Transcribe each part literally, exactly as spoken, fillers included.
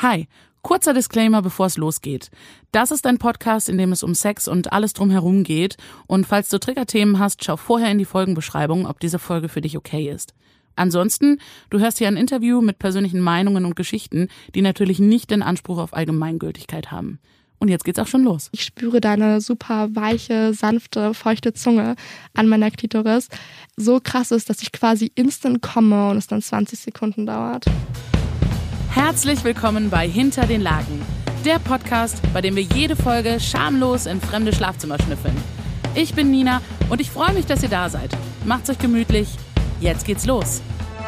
Hi, kurzer Disclaimer, bevor es losgeht. Das ist ein Podcast, in dem es um Sex und alles drumherum geht. Und falls du Triggerthemen hast, schau vorher in die Folgenbeschreibung, ob diese Folge für dich okay ist. Ansonsten, du hörst hier ein Interview mit persönlichen Meinungen und Geschichten, die natürlich nicht den Anspruch auf Allgemeingültigkeit haben. Und jetzt geht's auch schon los. Ich spüre deine super weiche, sanfte, feuchte Zunge an meiner Klitoris. So krass ist, dass ich quasi instant komme und es dann zwanzig Sekunden dauert. Herzlich willkommen bei Hinter den Laken, der Podcast, bei dem wir jede Folge schamlos in fremde Schlafzimmer schnüffeln. Ich bin Nina und ich freue mich, dass ihr da seid. Macht's euch gemütlich. Jetzt geht's los.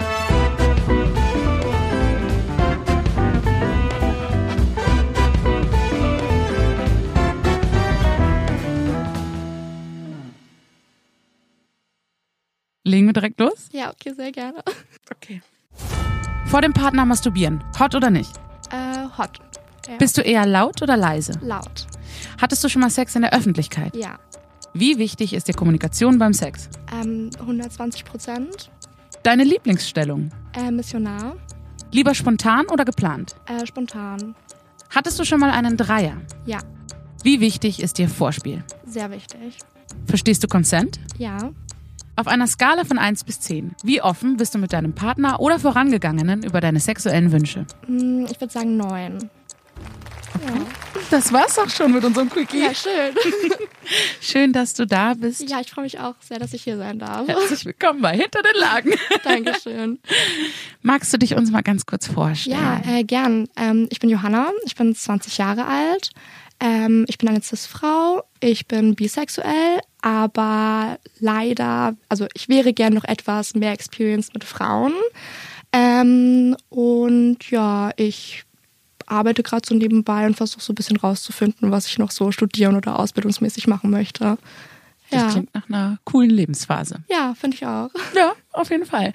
Legen wir direkt los? Ja, okay, sehr gerne. Okay. Vor dem Partner masturbieren. Hot oder nicht? Äh, hot. Ja. Bist du eher laut oder leise? Laut. Hattest du schon mal Sex in der Öffentlichkeit? Ja. Wie wichtig ist dir Kommunikation beim Sex? Ähm, hundertzwanzig Prozent. Deine Lieblingsstellung? Äh, Missionar. Lieber spontan oder geplant? Äh, spontan. Hattest du schon mal einen Dreier? Ja. Wie wichtig ist dir Vorspiel? Sehr wichtig. Verstehst du Consent? Ja. Auf einer Skala von eins bis zehn, wie offen bist du mit deinem Partner oder Vorangegangenen über deine sexuellen Wünsche? Ich würde sagen neun. Okay. Ja. Das war's auch schon mit unserem Quickie. Ja, schön. Schön, dass du da bist. Ja, ich freue mich auch sehr, dass ich hier sein darf. Herzlich willkommen bei Hinter den Laken. Dankeschön. Magst du dich uns mal ganz kurz vorstellen? Ja, äh, gern. Ähm, ich bin Johanna, ich bin zwanzig Jahre alt. Ähm, ich bin eine Cis-Frau, ich bin bisexuell, aber leider, also ich wäre gern noch etwas mehr Experience mit Frauen. Ähm, und ja, ich arbeite gerade so nebenbei und versuche so ein bisschen rauszufinden, was ich noch so studieren oder ausbildungsmäßig machen möchte. Das ja. klingt nach einer coolen Lebensphase. Ja, finde ich auch. Ja, auf jeden Fall.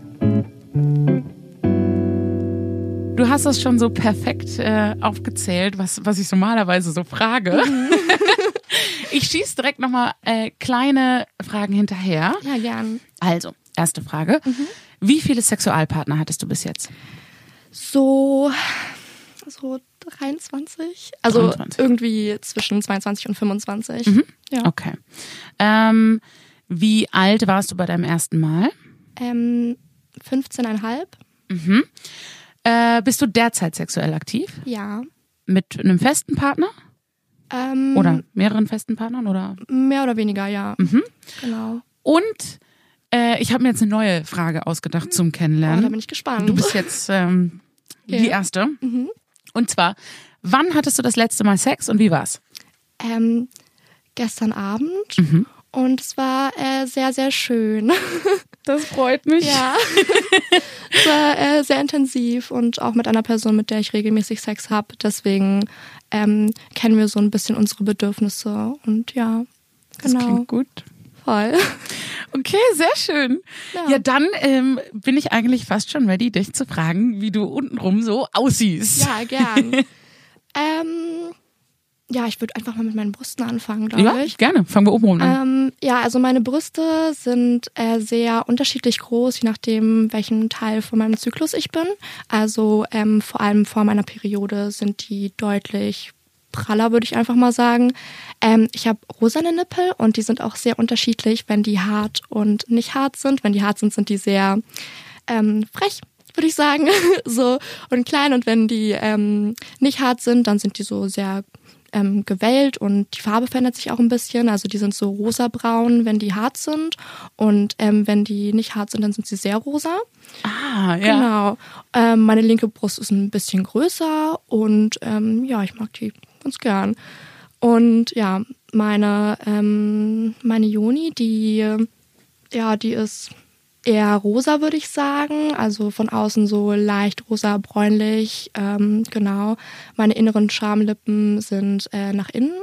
Du hast das schon so perfekt äh, aufgezählt, was, was ich normalerweise so frage. Mhm. Ich schieße direkt nochmal äh, kleine Fragen hinterher. Ja, gern. Also, erste Frage. Mhm. Wie viele Sexualpartner hattest du bis jetzt? So, so dreiundzwanzig. Also dreiundzwanzig. Irgendwie zwischen zweiundzwanzig und fünfundzwanzig. Mhm. Ja. Okay. Ähm, wie alt warst du bei deinem ersten Mal? Ähm, fünfzehn Komma fünf. Mhm. Äh, bist du derzeit sexuell aktiv? Ja. Mit einem festen Partner? Ähm, oder mehreren festen Partnern? Oder? Mehr oder weniger, ja. Mhm. Genau. Und äh, ich habe mir jetzt eine neue Frage ausgedacht zum Kennenlernen. Oh, da bin ich gespannt. Du bist jetzt ähm, yeah. die Erste. Mhm. Und zwar, wann hattest du das letzte Mal Sex und wie war's? Ähm, gestern Abend. Mhm. Und es war äh, sehr, sehr schön. Das freut mich. Ja. Es war äh, sehr intensiv und auch mit einer Person, mit der ich regelmäßig Sex habe. Deswegen ähm, kennen wir so ein bisschen unsere Bedürfnisse. Und ja, genau. Das klingt gut. Voll. Okay, sehr schön. Ja, ja dann ähm, bin ich eigentlich fast schon ready, dich zu fragen, wie du untenrum so aussiehst. Ja, gern. ähm... Ja, ich würde einfach mal mit meinen Brüsten anfangen, glaube ja, ich. Ja, gerne. Fangen wir oben an. Ähm, ja, also meine Brüste sind äh, sehr unterschiedlich groß, je nachdem, welchen Teil von meinem Zyklus ich bin. Also ähm, vor allem vor meiner Periode sind die deutlich praller, würde ich einfach mal sagen. Ähm, ich habe rosane Nippel und die sind auch sehr unterschiedlich, wenn die hart und nicht hart sind. Wenn die hart sind, sind die sehr ähm, frech, würde ich sagen, so und klein. Und wenn die ähm, nicht hart sind, dann sind die so sehr Ähm, gewellt und die Farbe verändert sich auch ein bisschen. Also die sind so rosabraun, wenn die hart sind und ähm, wenn die nicht hart sind, dann sind sie sehr rosa. Ah, ja. Genau. Ähm, meine linke Brust ist ein bisschen größer und ähm, ja, ich mag die ganz gern. Und ja, meine ähm, meine Joni, die ja, die ist eher rosa, würde ich sagen. Also von außen so leicht rosa-bräunlich. Ähm, genau. Meine inneren Schamlippen sind äh, nach innen.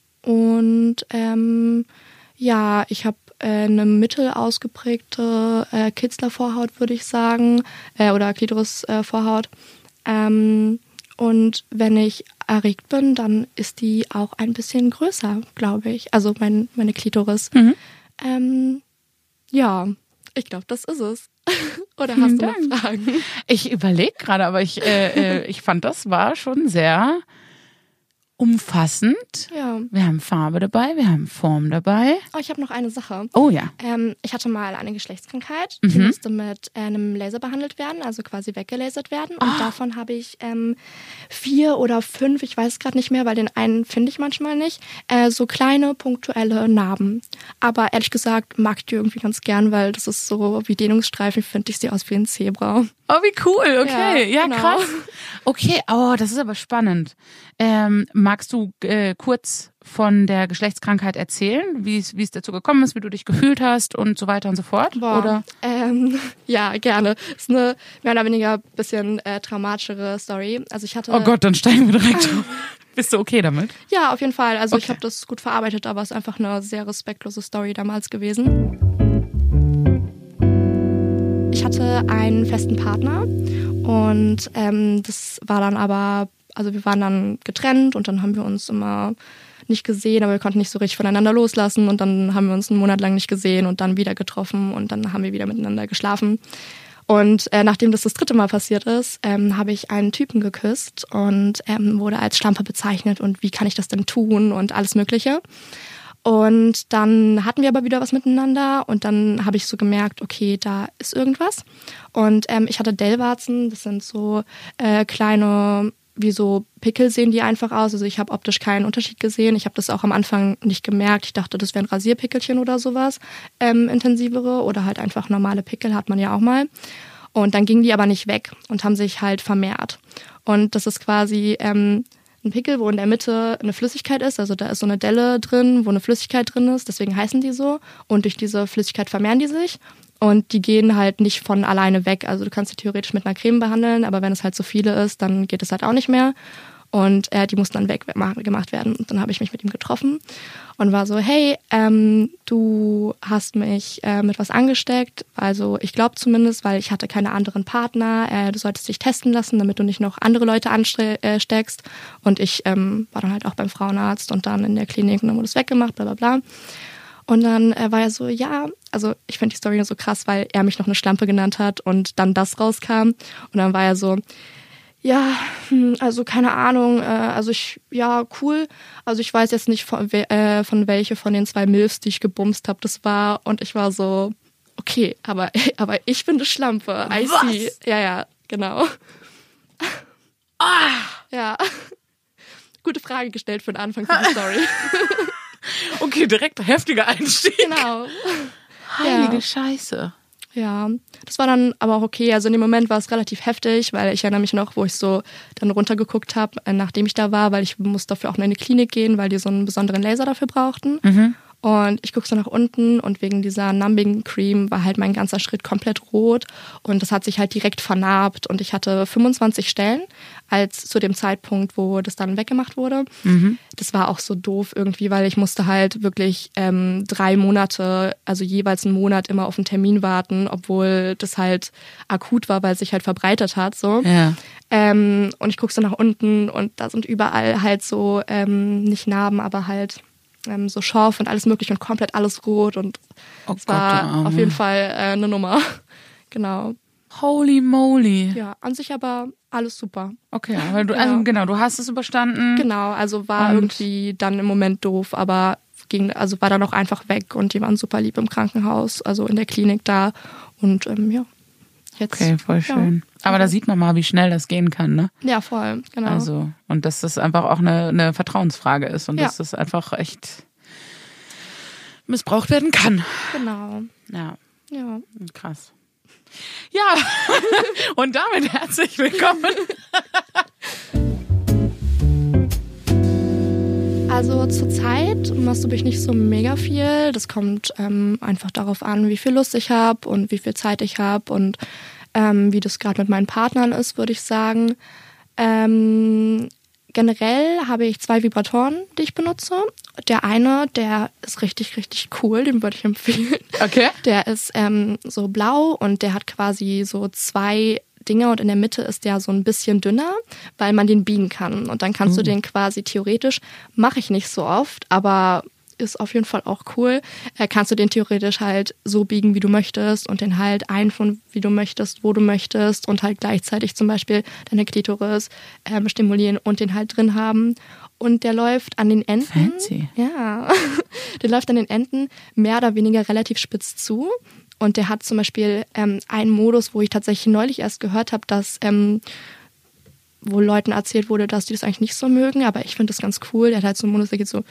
Und ähm, ja, ich habe äh, eine mittel ausgeprägte äh, Kitzlervorhaut, würde ich sagen. Äh, oder Klitorisvorhaut. Ähm, und wenn ich erregt bin, dann ist die auch ein bisschen größer, glaube ich. Also mein, meine Klitoris. Mhm. Ähm, ja. Ich glaube, das ist es. Oder hast du noch Fragen? Ich überlege gerade, aber ich, äh, äh, ich fand, das war schon sehr umfassend. Ja. Wir haben Farbe dabei, wir haben Form dabei. Oh, ich habe noch eine Sache. Oh ja. Ähm, ich hatte mal eine Geschlechtskrankheit, die Mhm. musste mit äh, einem Laser behandelt werden, also quasi weggelasert werden. Und Oh. davon habe ich ähm, vier oder fünf, ich weiß es gerade nicht mehr, weil den einen finde ich manchmal nicht, äh, so kleine punktuelle Narben. Aber ehrlich gesagt mag ich die irgendwie ganz gern, weil das ist so wie Dehnungsstreifen, finde ich, sieht aus wie ein Zebra. Oh, wie cool, okay. Ja, Ja, genau. krass. Okay, oh, das ist aber spannend. Ähm, magst du äh, kurz von der Geschlechtskrankheit erzählen, wie es wie es dazu gekommen ist, wie du dich gefühlt hast und so weiter und so fort? Boah, Oder? Ähm, ja, gerne. Ist eine mehr oder weniger bisschen äh, traumatischere Story. Also ich hatte... Oh Gott, dann steigen wir direkt auf. Bist du okay damit? Ja, auf jeden Fall. Also ich Okay. habe das gut verarbeitet, aber es ist einfach eine sehr respektlose Story damals gewesen. Ich hatte einen festen Partner und ähm, das war dann aber, also wir waren dann getrennt und dann haben wir uns immer nicht gesehen, aber wir konnten nicht so richtig voneinander loslassen und dann haben wir uns einen Monat lang nicht gesehen und dann wieder getroffen und dann haben wir wieder miteinander geschlafen. Und äh, nachdem das das dritte Mal passiert ist, ähm, habe ich einen Typen geküsst und ähm, wurde als Schlampe bezeichnet und wie kann ich das denn tun und alles Mögliche. Und dann hatten wir aber wieder was miteinander und dann habe ich so gemerkt, okay, da ist irgendwas. Und ähm, ich hatte Dellwarzen, das sind so äh, kleine, wie so Pickel sehen die einfach aus. Also ich habe optisch keinen Unterschied gesehen. Ich habe das auch am Anfang nicht gemerkt. Ich dachte, das wären Rasierpickelchen oder sowas, ähm, intensivere oder halt einfach normale Pickel, hat man ja auch mal. Und dann gingen die aber nicht weg und haben sich halt vermehrt. Und das ist quasi... Ähm, ein Pickel, wo in der Mitte eine Flüssigkeit ist, also da ist so eine Delle drin, wo eine Flüssigkeit drin ist, deswegen heißen die so. Und durch diese Flüssigkeit vermehren die sich und die gehen halt nicht von alleine weg. Also du kannst die theoretisch mit einer Creme behandeln, aber wenn es halt so viele ist, dann geht es halt auch nicht mehr. Und äh, die mussten dann weggemacht werden. Und dann habe ich mich mit ihm getroffen und war so, hey, ähm, du hast mich äh, mit was angesteckt. Also ich glaube zumindest, weil ich hatte keine anderen Partner. Äh, du solltest dich testen lassen, damit du nicht noch andere Leute ansteckst. Und ich ähm, war dann halt auch beim Frauenarzt und dann in der Klinik und dann wurde es weggemacht, bla bla bla. Und dann äh, war er so, ja, also ich finde die Story nur so krass, weil er mich noch eine Schlampe genannt hat und dann das rauskam. Und dann war er so... Ja, also keine Ahnung, also ich, ja, cool. Also ich weiß jetzt nicht, von, äh, von welche von den zwei Milfs, die ich gebumst habe, das war. Und ich war so, okay, aber, aber ich bin eine Schlampe. I Was? see. Ja, ja, genau. Ah! Ja. Gute Frage gestellt für den Anfang für die Story. Okay, direkt heftiger Einstieg. Genau. Heilige Ja. Scheiße. Ja, das war dann aber auch okay. Also in dem Moment war es relativ heftig, weil ich erinnere mich noch, wo ich so dann runtergeguckt habe, nachdem ich da war, weil ich musste dafür auch in eine Klinik gehen, weil die so einen besonderen Laser dafür brauchten. Mhm. Und ich gucke so nach unten und wegen dieser Numbing Cream war halt mein ganzer Schritt komplett rot und das hat sich halt direkt vernarbt und ich hatte fünfundzwanzig Stellen als zu dem Zeitpunkt, wo das dann weggemacht wurde. Mhm. Das war auch so doof irgendwie, weil ich musste halt wirklich ähm, drei Monate, also jeweils einen Monat immer auf einen Termin warten, obwohl das halt akut war, weil es sich halt verbreitet hat. So. Ja. Ähm, und ich gucke so nach unten und da sind überall halt so, ähm, nicht Narben, aber halt ähm, so Schorf und alles mögliche und komplett alles rot und Oh es Gott, war der Arme. auf jeden Fall äh, eine Nummer. Genau. Holy moly. Ja, an sich aber alles super. Okay, weil du, Ja. also genau, du hast es überstanden. Genau, also war Und- irgendwie dann im Moment doof, aber ging, also war dann auch einfach weg und die waren super lieb im Krankenhaus, also in der Klinik da und ähm, ja, jetzt. Okay, voll schön. Ja. Aber da sieht man mal, wie schnell das gehen kann, ne? Ja, voll, genau. Also, und dass das einfach auch eine, eine Vertrauensfrage ist und Ja. dass das einfach echt missbraucht werden kann. Genau, Ja, ja. krass. Ja, und damit herzlich willkommen. Also zurzeit masturbiere ich nicht so mega viel. Das kommt ähm, einfach darauf an, wie viel Lust ich habe und wie viel Zeit ich habe und ähm, wie das gerade mit meinen Partnern ist, würde ich sagen. Ähm, generell habe ich zwei Vibratoren, die ich benutze. Der eine, der ist richtig, richtig cool, den würde ich empfehlen. Okay. Der ist ähm, so blau und der hat quasi so zwei Dinge und in der Mitte ist der so ein bisschen dünner, weil man den biegen kann. Und dann kannst Uh. du den quasi theoretisch, mache ich nicht so oft, aber ist auf jeden Fall auch cool. Äh, kannst du den theoretisch halt so biegen, wie du möchtest und den halt einführen, wie du möchtest, wo du möchtest und halt gleichzeitig zum Beispiel deine Klitoris ähm, stimulieren und den halt drin haben. Und der läuft an den Enden. Fancy. Ja, der läuft an den Enden mehr oder weniger relativ spitz zu. Und der hat zum Beispiel ähm, einen Modus, wo ich tatsächlich neulich erst gehört habe, dass ähm, wo Leuten erzählt wurde, dass die das eigentlich nicht so mögen, aber ich finde das ganz cool. Der hat halt so einen Modus, der geht so.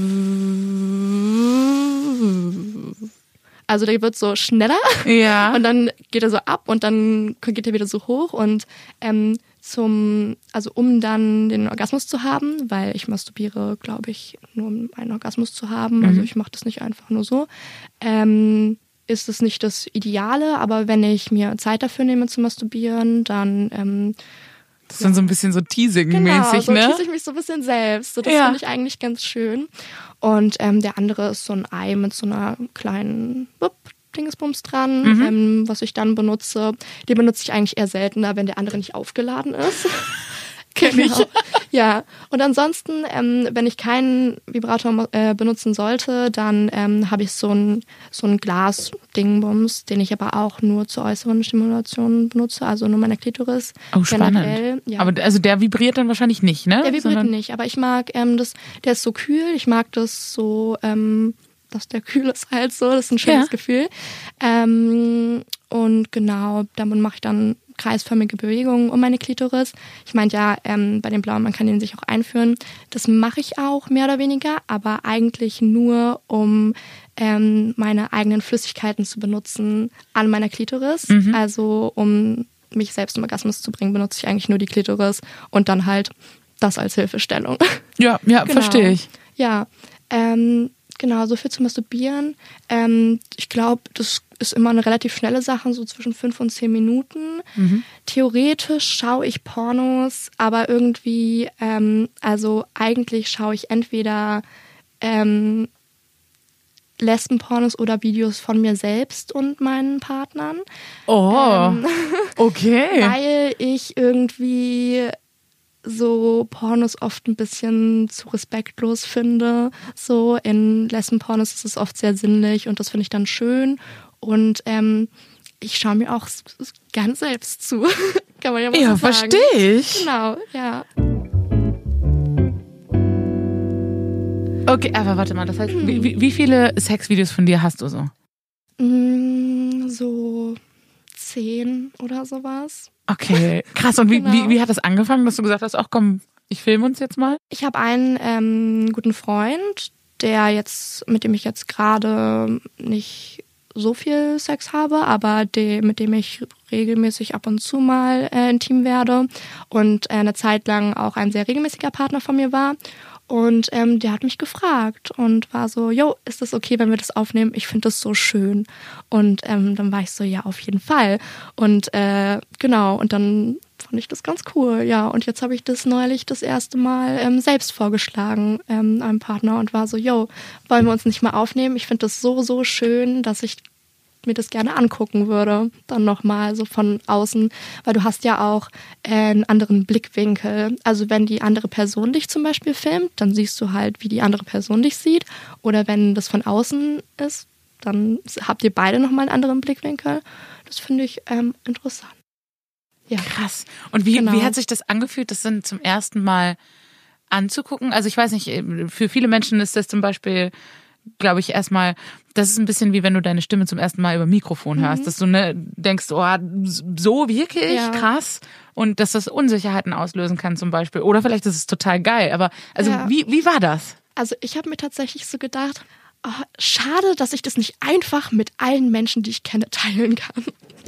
Also der wird so schneller ja. und dann geht er so ab und dann geht er wieder so hoch und ähm, zum, also um dann den Orgasmus zu haben, weil ich masturbiere, glaube ich, nur um einen Orgasmus zu haben, mhm. also ich mache das nicht einfach nur so, ähm, ist es nicht das Ideale, aber wenn ich mir Zeit dafür nehme zu masturbieren, dann ähm, das ist dann so ein bisschen so Teasing-mäßig, genau, so ne? tease ich mich so ein bisschen selbst. So, das ja. finde ich eigentlich ganz schön. Und ähm, der andere ist so ein Ei mit so einer kleinen Wupp, Dingsbums dran, mhm. ähm, was ich dann benutze. Den benutze ich eigentlich eher seltener, wenn der andere nicht aufgeladen ist. Kenn ich. Genau. Ja, und ansonsten, ähm, wenn ich keinen Vibrator äh, benutzen sollte, dann ähm, habe ich so ein, so ein Glas-Dingbums, den ich aber auch nur zur äußeren Stimulation benutze, also nur meine Klitoris. Oh, spannend. Generell, ja. Aber also der vibriert dann wahrscheinlich nicht, ne? Der vibriert Sondern nicht, aber ich mag ähm, das, der ist so kühl, ich mag das so, ähm, dass der kühl ist halt so, das ist ein schönes ja. Gefühl. Ähm, und genau, damit mache ich dann kreisförmige Bewegungen um meine Klitoris. Ich meinte ja, ähm, bei dem Blauen, man kann den sich auch einführen. Das mache ich auch mehr oder weniger, aber eigentlich nur, um ähm, meine eigenen Flüssigkeiten zu benutzen an meiner Klitoris. Mhm. Also um mich selbst zum Orgasmus zu bringen, benutze ich eigentlich nur die Klitoris und dann halt das als Hilfestellung. Ja, ja, genau. Verstehe ich. Ja, ähm, genau, so viel zu masturbieren. Ähm, ich glaube, das ist immer eine relativ schnelle Sache, so zwischen fünf und zehn Minuten. Mhm. Theoretisch schaue ich Pornos, aber irgendwie, ähm, also eigentlich schaue ich entweder ähm, Lesben-Pornos oder Videos von mir selbst und meinen Partnern. Oh, ähm, okay. Weil ich irgendwie so Pornos oft ein bisschen zu respektlos finde. So in Lesben-Pornos ist es oft sehr sinnlich und das finde ich dann schön. Und ähm, ich schaue mir auch ganz selbst zu. Kann man ja mal ja, so sagen. Ja, verstehe ich. Genau, ja. Okay, aber warte mal, das heißt, hm. wie, wie viele Sexvideos von dir hast du so? Mm, so zehn oder sowas. Okay, krass. Und wie, genau. wie, wie hat das angefangen, dass du gesagt hast, ach komm, ich filme uns jetzt mal? Ich habe einen ähm, guten Freund, der jetzt, mit dem ich jetzt gerade nicht so viel Sex habe, aber de, mit dem ich regelmäßig ab und zu mal äh, intim werde und äh, eine Zeit lang auch ein sehr regelmäßiger Partner von mir war. Und ähm, der hat mich gefragt und war so, jo, ist das okay, wenn wir das aufnehmen? Ich finde das so schön. Und ähm, dann war ich so, ja, auf jeden Fall. Und äh, genau, und dann fand ich das ganz cool, ja. Und jetzt habe ich das neulich das erste Mal ähm, selbst vorgeschlagen, ähm, einem Partner und war so, jo, wollen wir uns nicht mal aufnehmen? Ich finde das so, so schön, dass ich mir das gerne angucken würde, dann nochmal so von außen, weil du hast ja auch äh, einen anderen Blickwinkel. Also wenn die andere Person dich zum Beispiel filmt, dann siehst du halt, wie die andere Person dich sieht. Oder wenn das von außen ist, dann habt ihr beide nochmal einen anderen Blickwinkel. Das finde ich ähm, interessant. Ja. Krass. Und wie, genau. wie hat sich das angefühlt, das dann zum ersten Mal anzugucken? Also ich weiß nicht, für viele Menschen ist das zum Beispiel, glaube ich, erstmal, das ist ein bisschen wie wenn du deine Stimme zum ersten Mal über Mikrofon hörst, mhm. dass du ne, denkst, oh, so wirklich ja. krass und dass das Unsicherheiten auslösen kann zum Beispiel. Oder vielleicht ist es total geil, aber also ja. wie, wie war das? Also ich habe mir tatsächlich so gedacht, oh, schade, dass ich das nicht einfach mit allen Menschen, die ich kenne, teilen kann.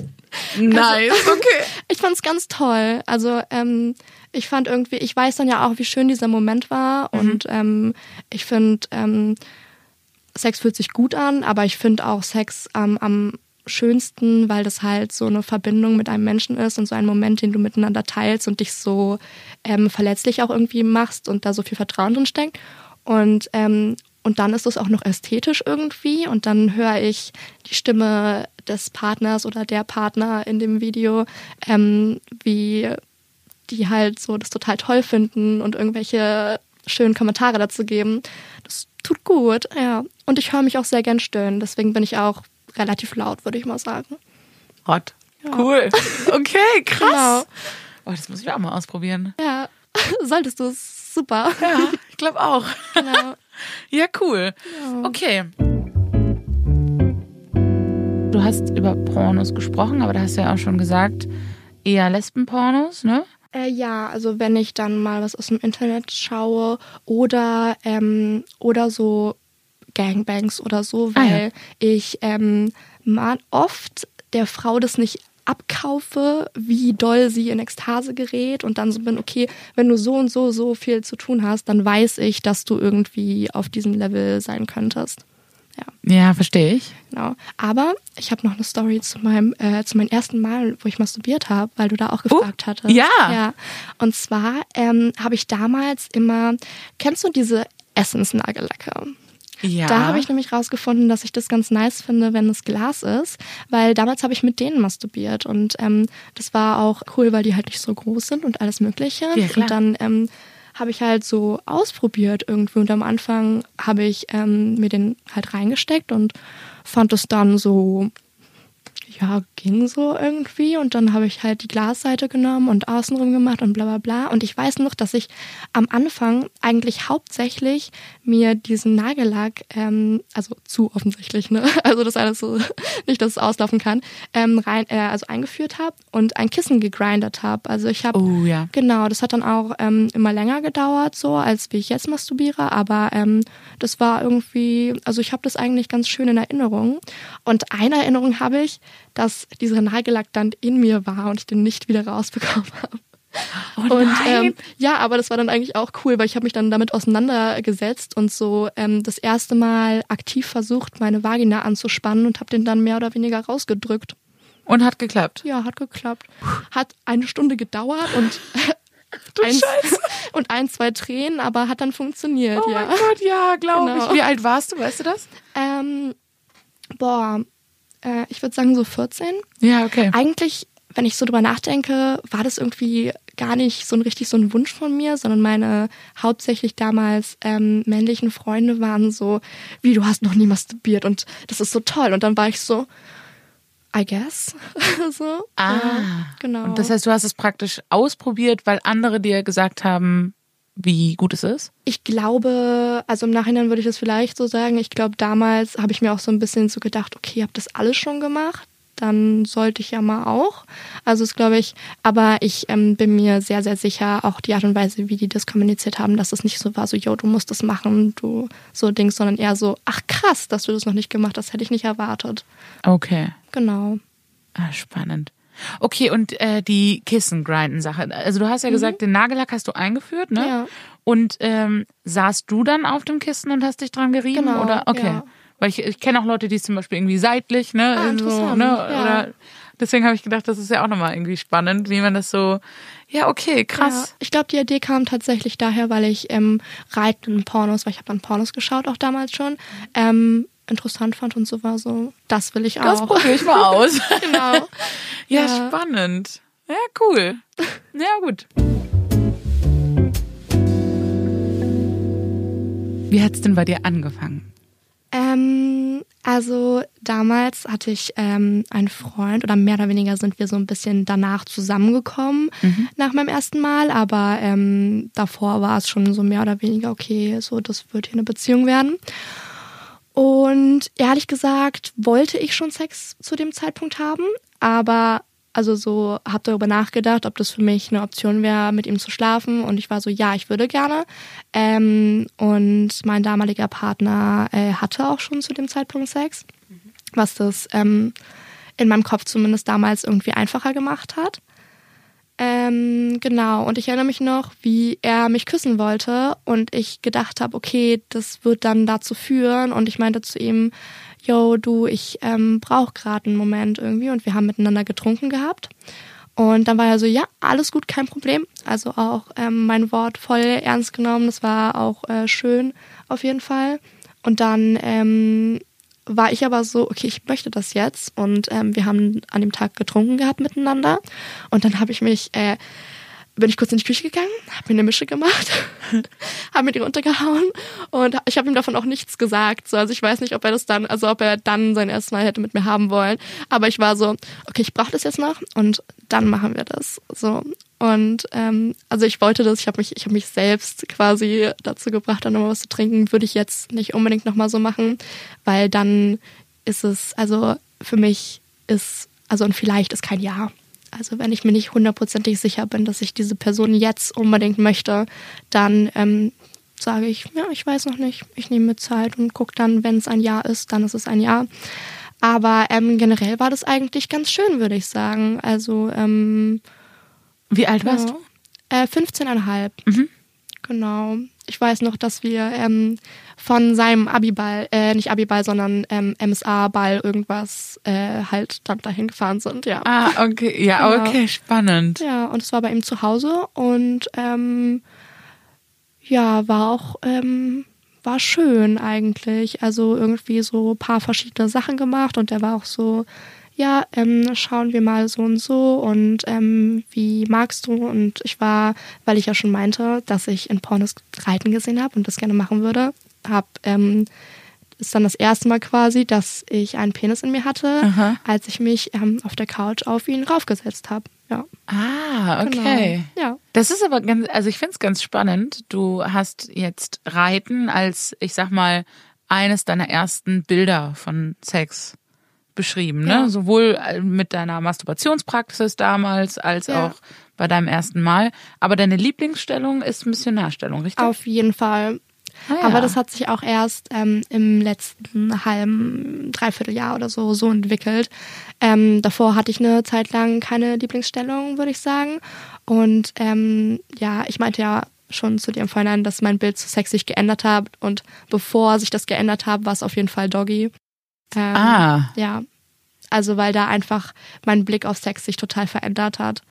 Nice, also, okay. Ich fand es ganz toll. Also ähm, ich fand irgendwie, ich weiß dann ja auch, wie schön dieser Moment war mhm. und ähm, ich finde, ähm, Sex fühlt sich gut an, aber ich finde auch Sex ähm, am schönsten, weil das halt so eine Verbindung mit einem Menschen ist und so ein Moment, den du miteinander teilst und dich so ähm, verletzlich auch irgendwie machst und da so viel Vertrauen drin steckt. Und, ähm, und dann ist es auch noch ästhetisch irgendwie und dann höre ich die Stimme des Partners oder der Partner in dem Video, ähm, wie die halt so das total toll finden und irgendwelche schön Kommentare dazu geben. Das tut gut, ja. Und ich höre mich auch sehr gern stöhnen, deswegen bin ich auch relativ laut, würde ich mal sagen. Hot. Ja. Cool. Okay, krass. Genau. Oh, das muss ich auch mal ausprobieren. Ja, solltest du, super. Ja, ich glaube auch. Genau. Ja, cool. Ja. Okay. Du hast über Pornos gesprochen, aber da hast du ja auch schon gesagt, eher Lesbenpornos, ne? Äh, ja, also wenn ich dann mal was aus dem Internet schaue oder, ähm, oder so Gangbangs oder so, weil Ah, ja. ich ähm, mal oft der Frau das nicht abkaufe, wie doll sie in Ekstase gerät und dann so bin, okay, wenn du so und so, so viel zu tun hast, dann weiß ich, dass du irgendwie auf diesem Level sein könntest. Ja, Ja, verstehe ich. genau. Aber ich habe noch eine Story zu meinem, äh, zu meinem ersten Mal, wo ich masturbiert habe, weil du da auch gefragt Oh, hattest. ja. Ja. Und zwar ähm, habe ich damals immer, kennst du diese Essensnagellacke? Ja. Da habe ich nämlich rausgefunden, dass ich das ganz nice finde, wenn es Glas ist, weil damals habe ich mit denen masturbiert und ähm, das war auch cool, weil die halt nicht so groß sind und alles Mögliche. Ja, klar. Und dann ähm, habe ich halt so ausprobiert irgendwie und am Anfang habe ich ähm, mir den halt reingesteckt und fand es dann so, ja, ging so irgendwie und dann habe ich halt die Glasseite genommen und außenrum gemacht und bla bla bla und ich weiß noch, dass ich am Anfang eigentlich hauptsächlich mir diesen Nagellack, ähm, also zu offensichtlich, ne, also das alles so, nicht, dass es auslaufen kann, ähm, rein, äh, also eingeführt habe und ein Kissen gegrindet habe. Also ich habe, Oh ja. genau, das hat dann auch ähm, immer länger gedauert, so als wie ich jetzt masturbiere, aber ähm, das war irgendwie, also ich habe das eigentlich ganz schön in Erinnerung und eine Erinnerung habe ich, dass dieser Nagellack dann in mir war und ich den nicht wieder rausbekommen habe. Oh und nein. ähm, ja, aber das war dann eigentlich auch cool, weil ich habe mich dann damit auseinandergesetzt und so ähm, das erste Mal aktiv versucht, meine Vagina anzuspannen und habe den dann mehr oder weniger rausgedrückt. Und hat geklappt. Ja, hat geklappt. Hat eine Stunde gedauert und Du ein, Scheiße. und ein, zwei Tränen, aber hat dann funktioniert, Oh ja. mein Gott, ja, glaube Genau. ich. Wie alt warst du, weißt du das? Ähm, boah, äh, ich würde sagen so vierzehn. Ja, okay. Eigentlich, wenn ich so drüber nachdenke, war das irgendwie gar nicht so ein richtig so ein Wunsch von mir, sondern meine hauptsächlich damals ähm, männlichen Freunde waren so, wie, du hast noch nie masturbiert und das ist so toll. Und dann war ich so, I guess. so. Ah, ja, genau. Und das heißt, du hast es praktisch ausprobiert, weil andere dir gesagt haben, wie gut es ist? Ich glaube, also im Nachhinein würde ich das vielleicht so sagen, ich glaube, damals habe ich mir auch so ein bisschen so gedacht, okay, ich habe das alles schon gemacht, dann sollte ich ja mal auch. Also das glaube ich, aber ich ähm, bin mir sehr, sehr sicher, auch die Art und Weise, wie die das kommuniziert haben, dass es nicht so war, so, yo, du musst das machen, du so Dings, sondern eher so, ach krass, dass du das noch nicht gemacht hast, hätte ich nicht erwartet. Okay. Genau. Ah, spannend. Okay, und äh, die Kissen-Grinden-Sache. Also du hast ja gesagt, den Nagellack hast du eingeführt, ne? Ja. Und ähm, saßt du dann auf dem Kissen und hast dich dran gerieben? Genau, Oder? Okay. ja. Weil ich, ich kenne auch Leute, die es zum Beispiel irgendwie seitlich, ne? Ah, so, interessant, ne? ja. Oder deswegen habe ich gedacht, das ist ja auch nochmal irgendwie spannend, wie man das so. Ja, okay, krass. Ja, ich glaube, die Idee kam tatsächlich daher, weil ich ähm, Reiten Pornos, weil ich habe dann Pornos geschaut, auch damals schon, ähm, interessant fand und so war so, das will ich auch. Das probiere ich mal aus. Genau. Ja, Ja. spannend. Ja, cool. Ja, gut. Wie hat's denn bei dir angefangen? Ähm, also damals hatte ich ähm, einen Freund oder mehr oder weniger sind wir so ein bisschen danach zusammengekommen Mhm. nach meinem ersten Mal, aber ähm, davor war es schon so mehr oder weniger okay, so das wird hier eine Beziehung werden. Und ehrlich gesagt wollte ich schon Sex zu dem Zeitpunkt haben, aber also so habe darüber nachgedacht, ob das für mich eine Option wäre, mit ihm zu schlafen. Und ich war so, ja, ich würde gerne. Ähm, und mein damaliger Partner äh, hatte auch schon zu dem Zeitpunkt Sex, was das ähm, in meinem Kopf zumindest damals irgendwie einfacher gemacht hat. Ähm, genau, und ich erinnere mich noch, wie er mich küssen wollte und ich gedacht habe, okay, das wird dann dazu führen und ich meinte zu ihm, yo, du, ich ähm, brauche gerade einen Moment irgendwie und wir haben miteinander getrunken gehabt und dann war er so, ja, alles gut, kein Problem, also auch ähm, mein Wort voll ernst genommen, das war auch äh, schön auf jeden Fall und dann ähm, war ich aber so, okay, ich möchte das jetzt und ähm, wir haben an dem Tag getrunken gehabt miteinander und dann habe ich mich äh, bin ich kurz in die Küche gegangen, habe mir eine Mische gemacht, habe mir die runtergehauen und ich habe ihm davon auch nichts gesagt. So, also ich weiß nicht, ob er das dann, also ob er dann sein erstes Mal hätte mit mir haben wollen. Aber ich war so, okay, ich brauche das jetzt noch und dann machen wir das. So. Und ähm, also ich wollte das, ich habe mich, ich habe mich selbst quasi dazu gebracht, dann nochmal was zu trinken. Würde ich jetzt nicht unbedingt nochmal so machen, weil dann ist es, also für mich ist, also und vielleicht ist kein Ja. Also wenn ich mir nicht hundertprozentig sicher bin, dass ich diese Person jetzt unbedingt möchte, dann ähm, sage ich, ja, ich weiß noch nicht, ich nehme mir Zeit und gucke dann, wenn es ein Ja ist, dann ist es ein Ja. Aber ähm, generell war das eigentlich ganz schön, würde ich sagen. Also ähm, wie alt warst ja, du? Äh, fünfzehn Komma fünf. Mhm. Genau. Ich weiß noch, dass wir ähm, von seinem Abiball, äh, nicht Abiball, sondern ähm, M S A-Ball irgendwas äh, halt dann dahin gefahren sind, ja. Ah, okay. Ja, Genau. Okay, spannend. Ja, und es war bei ihm zu Hause und ähm, ja, war auch, ähm, war schön eigentlich. Also irgendwie so ein paar verschiedene Sachen gemacht und er war auch so, ja, ähm, schauen wir mal so und so und ähm, wie magst du? Und ich war, weil ich ja schon meinte, dass ich in Pornos Reiten gesehen habe und das gerne machen würde, habe ähm, ist dann das erste Mal quasi, dass ich einen Penis in mir hatte, Aha. als ich mich ähm, auf der Couch auf ihn raufgesetzt habe. Ja. Ah, okay. Genau. Ja. Das ist aber ganz, also ich finde es ganz spannend. Du hast jetzt Reiten als, ich sag mal, eines deiner ersten Bilder von Sex beschrieben, ne? Ja. Sowohl mit deiner Masturbationspraxis damals als Ja. auch bei deinem ersten Mal. Aber deine Lieblingsstellung ist Missionarstellung, richtig? Auf jeden Fall. Ah, ja. Aber das hat sich auch erst ähm, im letzten halben, Dreivierteljahr oder so so entwickelt. Ähm, davor hatte ich eine Zeit lang keine Lieblingsstellung, würde ich sagen. Und ähm, ja, ich meinte ja schon zu dir im Vorhinein, dass mein Bild zu Sex sich geändert hat. Und bevor sich das geändert hat, war es auf jeden Fall Doggy. Ähm, Ah. Ja, also weil da einfach mein Blick auf Sex sich total verändert hat.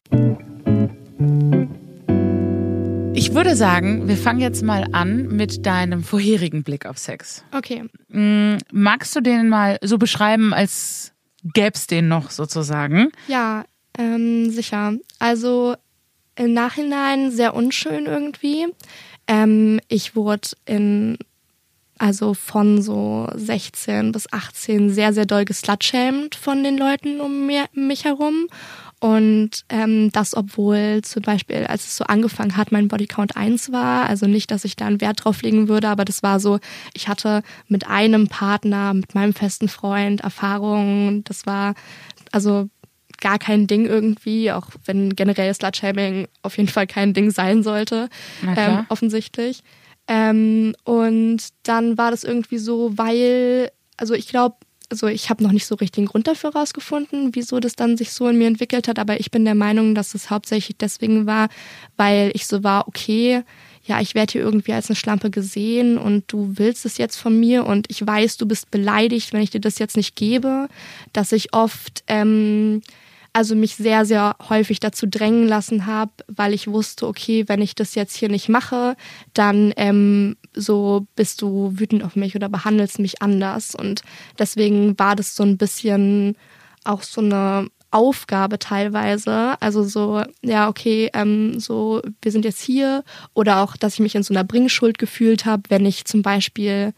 Ich würde sagen, wir fangen jetzt mal an mit deinem vorherigen Blick auf Sex. Okay. Mm, Magst du den mal so beschreiben, als gäb's den noch sozusagen? Ja, ähm, sicher. Also im Nachhinein sehr unschön irgendwie. Ähm, ich wurde in, also von so sechzehn bis achtzehn sehr, sehr doll geslutshamed von den Leuten um mir, mich herum. Und ähm, das, obwohl zum Beispiel, als es so angefangen hat, mein Bodycount eins war, also nicht, dass ich da einen Wert drauf legen würde, aber das war so, ich hatte mit einem Partner, mit meinem festen Freund Erfahrungen, das war also gar kein Ding irgendwie, auch wenn generell Slutshaming auf jeden Fall kein Ding sein sollte, Na klar. ähm, offensichtlich. Ähm, und dann war das irgendwie so, weil, also ich glaube, also ich habe noch nicht so richtig einen Grund dafür rausgefunden, wieso das dann sich so in mir entwickelt hat, aber ich bin der Meinung, dass es hauptsächlich deswegen war, weil ich so war, okay, ja, ich werde hier irgendwie als eine Schlampe gesehen und du willst es jetzt von mir und ich weiß, du bist beleidigt, wenn ich dir das jetzt nicht gebe, dass ich oft ähm, also mich sehr, sehr häufig dazu drängen lassen habe, weil ich wusste, okay, wenn ich das jetzt hier nicht mache, dann ähm, so bist du wütend auf mich oder behandelst mich anders. Und deswegen war das so ein bisschen auch so eine Aufgabe teilweise. Also so, ja, okay, ähm, so wir sind jetzt hier. Oder auch, dass ich mich in so einer Bringschuld gefühlt habe, wenn ich zum Beispiel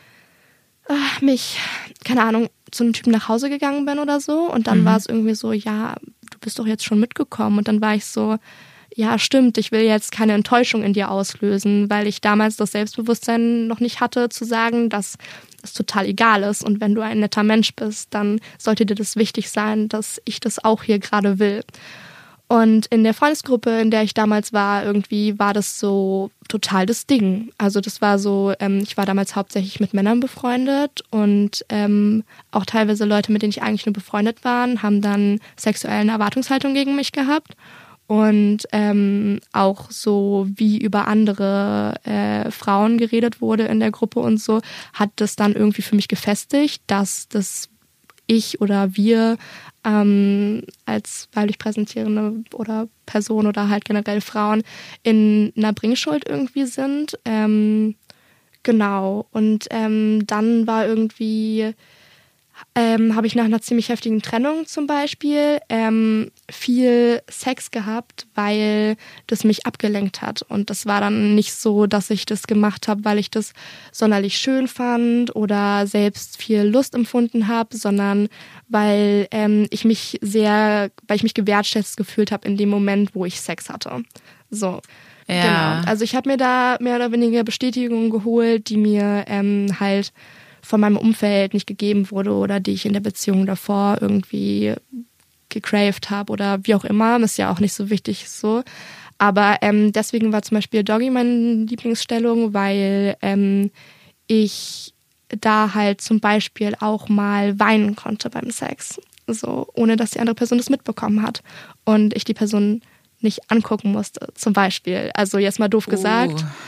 äh, mich, keine Ahnung, zu einem Typen nach Hause gegangen bin oder so und dann mhm. war es irgendwie so, ja, du bist doch jetzt schon mitgekommen und dann war ich so, ja, stimmt, ich will jetzt keine Enttäuschung in dir auslösen, weil ich damals das Selbstbewusstsein noch nicht hatte, zu sagen, dass es total egal ist und wenn du ein netter Mensch bist, dann sollte dir das wichtig sein, dass ich das auch hier gerade will. Und in der Freundesgruppe, in der ich damals war, irgendwie war das so total das Ding. Also das war so, ähm, ich war damals hauptsächlich mit Männern befreundet und ähm, auch teilweise Leute, mit denen ich eigentlich nur befreundet war, haben dann sexuelle Erwartungshaltung gegen mich gehabt. Und ähm, auch so, wie über andere äh, Frauen geredet wurde in der Gruppe und so, hat das dann irgendwie für mich gefestigt, dass das ich oder wir ähm, als weiblich präsentierende oder Person oder halt generell Frauen in einer Bringschuld irgendwie sind. Ähm, genau. Und ähm, dann war irgendwie, ähm, habe ich nach einer ziemlich heftigen Trennung zum Beispiel ähm, viel Sex gehabt, weil das mich abgelenkt hat. Und das war dann nicht so, dass ich das gemacht habe, weil ich das sonderlich schön fand oder selbst viel Lust empfunden habe, sondern weil ähm, ich mich sehr, weil ich mich gewertschätzt gefühlt habe in dem Moment, wo ich Sex hatte. So. Ja. Genau. Also ich habe mir da mehr oder weniger Bestätigungen geholt, die mir ähm, halt von meinem Umfeld nicht gegeben wurde oder die ich in der Beziehung davor irgendwie gecraved habe oder wie auch immer. Das ist ja auch nicht so wichtig so. Aber ähm, deswegen war zum Beispiel Doggy meine Lieblingsstellung, weil ähm, ich da halt zum Beispiel auch mal weinen konnte beim Sex. So, ohne dass die andere Person das mitbekommen hat. Und ich die Person nicht angucken musste, zum Beispiel. Also jetzt mal doof gesagt. Uh.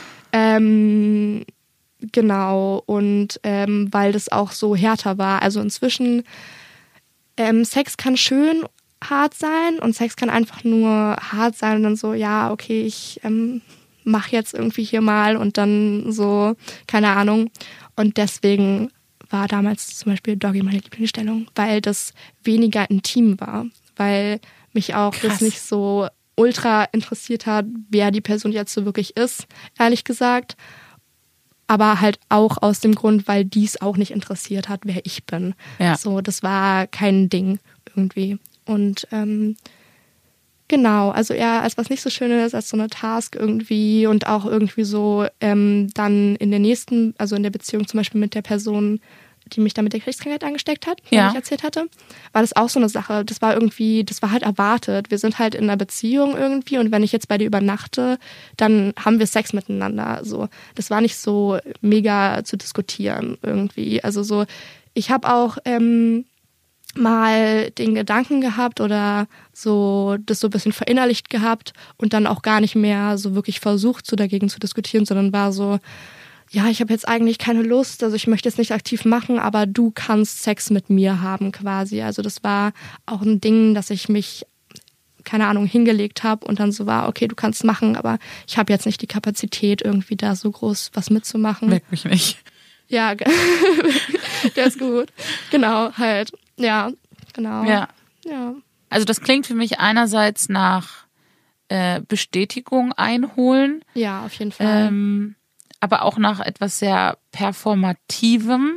Ähm, genau. Und ähm, weil das auch so härter war. Also inzwischen, ähm, Sex kann schön hart sein und Sex kann einfach nur hart sein und dann so, ja, okay, ich ähm, mache jetzt irgendwie hier mal und dann so, keine Ahnung. Und deswegen war damals zum Beispiel Doggy meine Lieblingsstellung, weil das weniger intim war, weil mich auch Krass. das nicht so ultra interessiert hat, wer die Person jetzt so wirklich ist, ehrlich gesagt. Aber halt auch aus dem Grund, weil dies auch nicht interessiert hat, wer ich bin. Ja. So, das war kein Ding irgendwie. Und ähm, genau, also eher als was nicht so Schönes, als so eine Task irgendwie und auch irgendwie so ähm, dann in der nächsten, also in der Beziehung zum Beispiel mit der Person, die mich dann mit der Krebskrankheit angesteckt hat, die Ja. ich erzählt hatte, war das auch so eine Sache. Das war irgendwie, das war halt erwartet. Wir sind halt in einer Beziehung irgendwie und wenn ich jetzt bei dir übernachte, dann haben wir Sex miteinander. So, das war nicht so mega zu diskutieren irgendwie. Also so, ich habe auch ähm, mal den Gedanken gehabt oder so das so ein bisschen verinnerlicht gehabt und dann auch gar nicht mehr so wirklich versucht, so dagegen zu diskutieren, sondern war so, ja, ich habe jetzt eigentlich keine Lust, also ich möchte jetzt nicht aktiv machen, aber du kannst Sex mit mir haben quasi. Also das war auch ein Ding, dass ich mich, keine Ahnung, hingelegt habe und dann so war, okay, du kannst machen, aber ich habe jetzt nicht die Kapazität, irgendwie da so groß was mitzumachen. Weck mich nicht. Ja, der ist gut. Genau, halt. Ja, genau. Ja. Ja. Also das klingt für mich einerseits nach äh, Bestätigung einholen, Ja, auf jeden Fall. ähm, aber auch nach etwas sehr Performativem.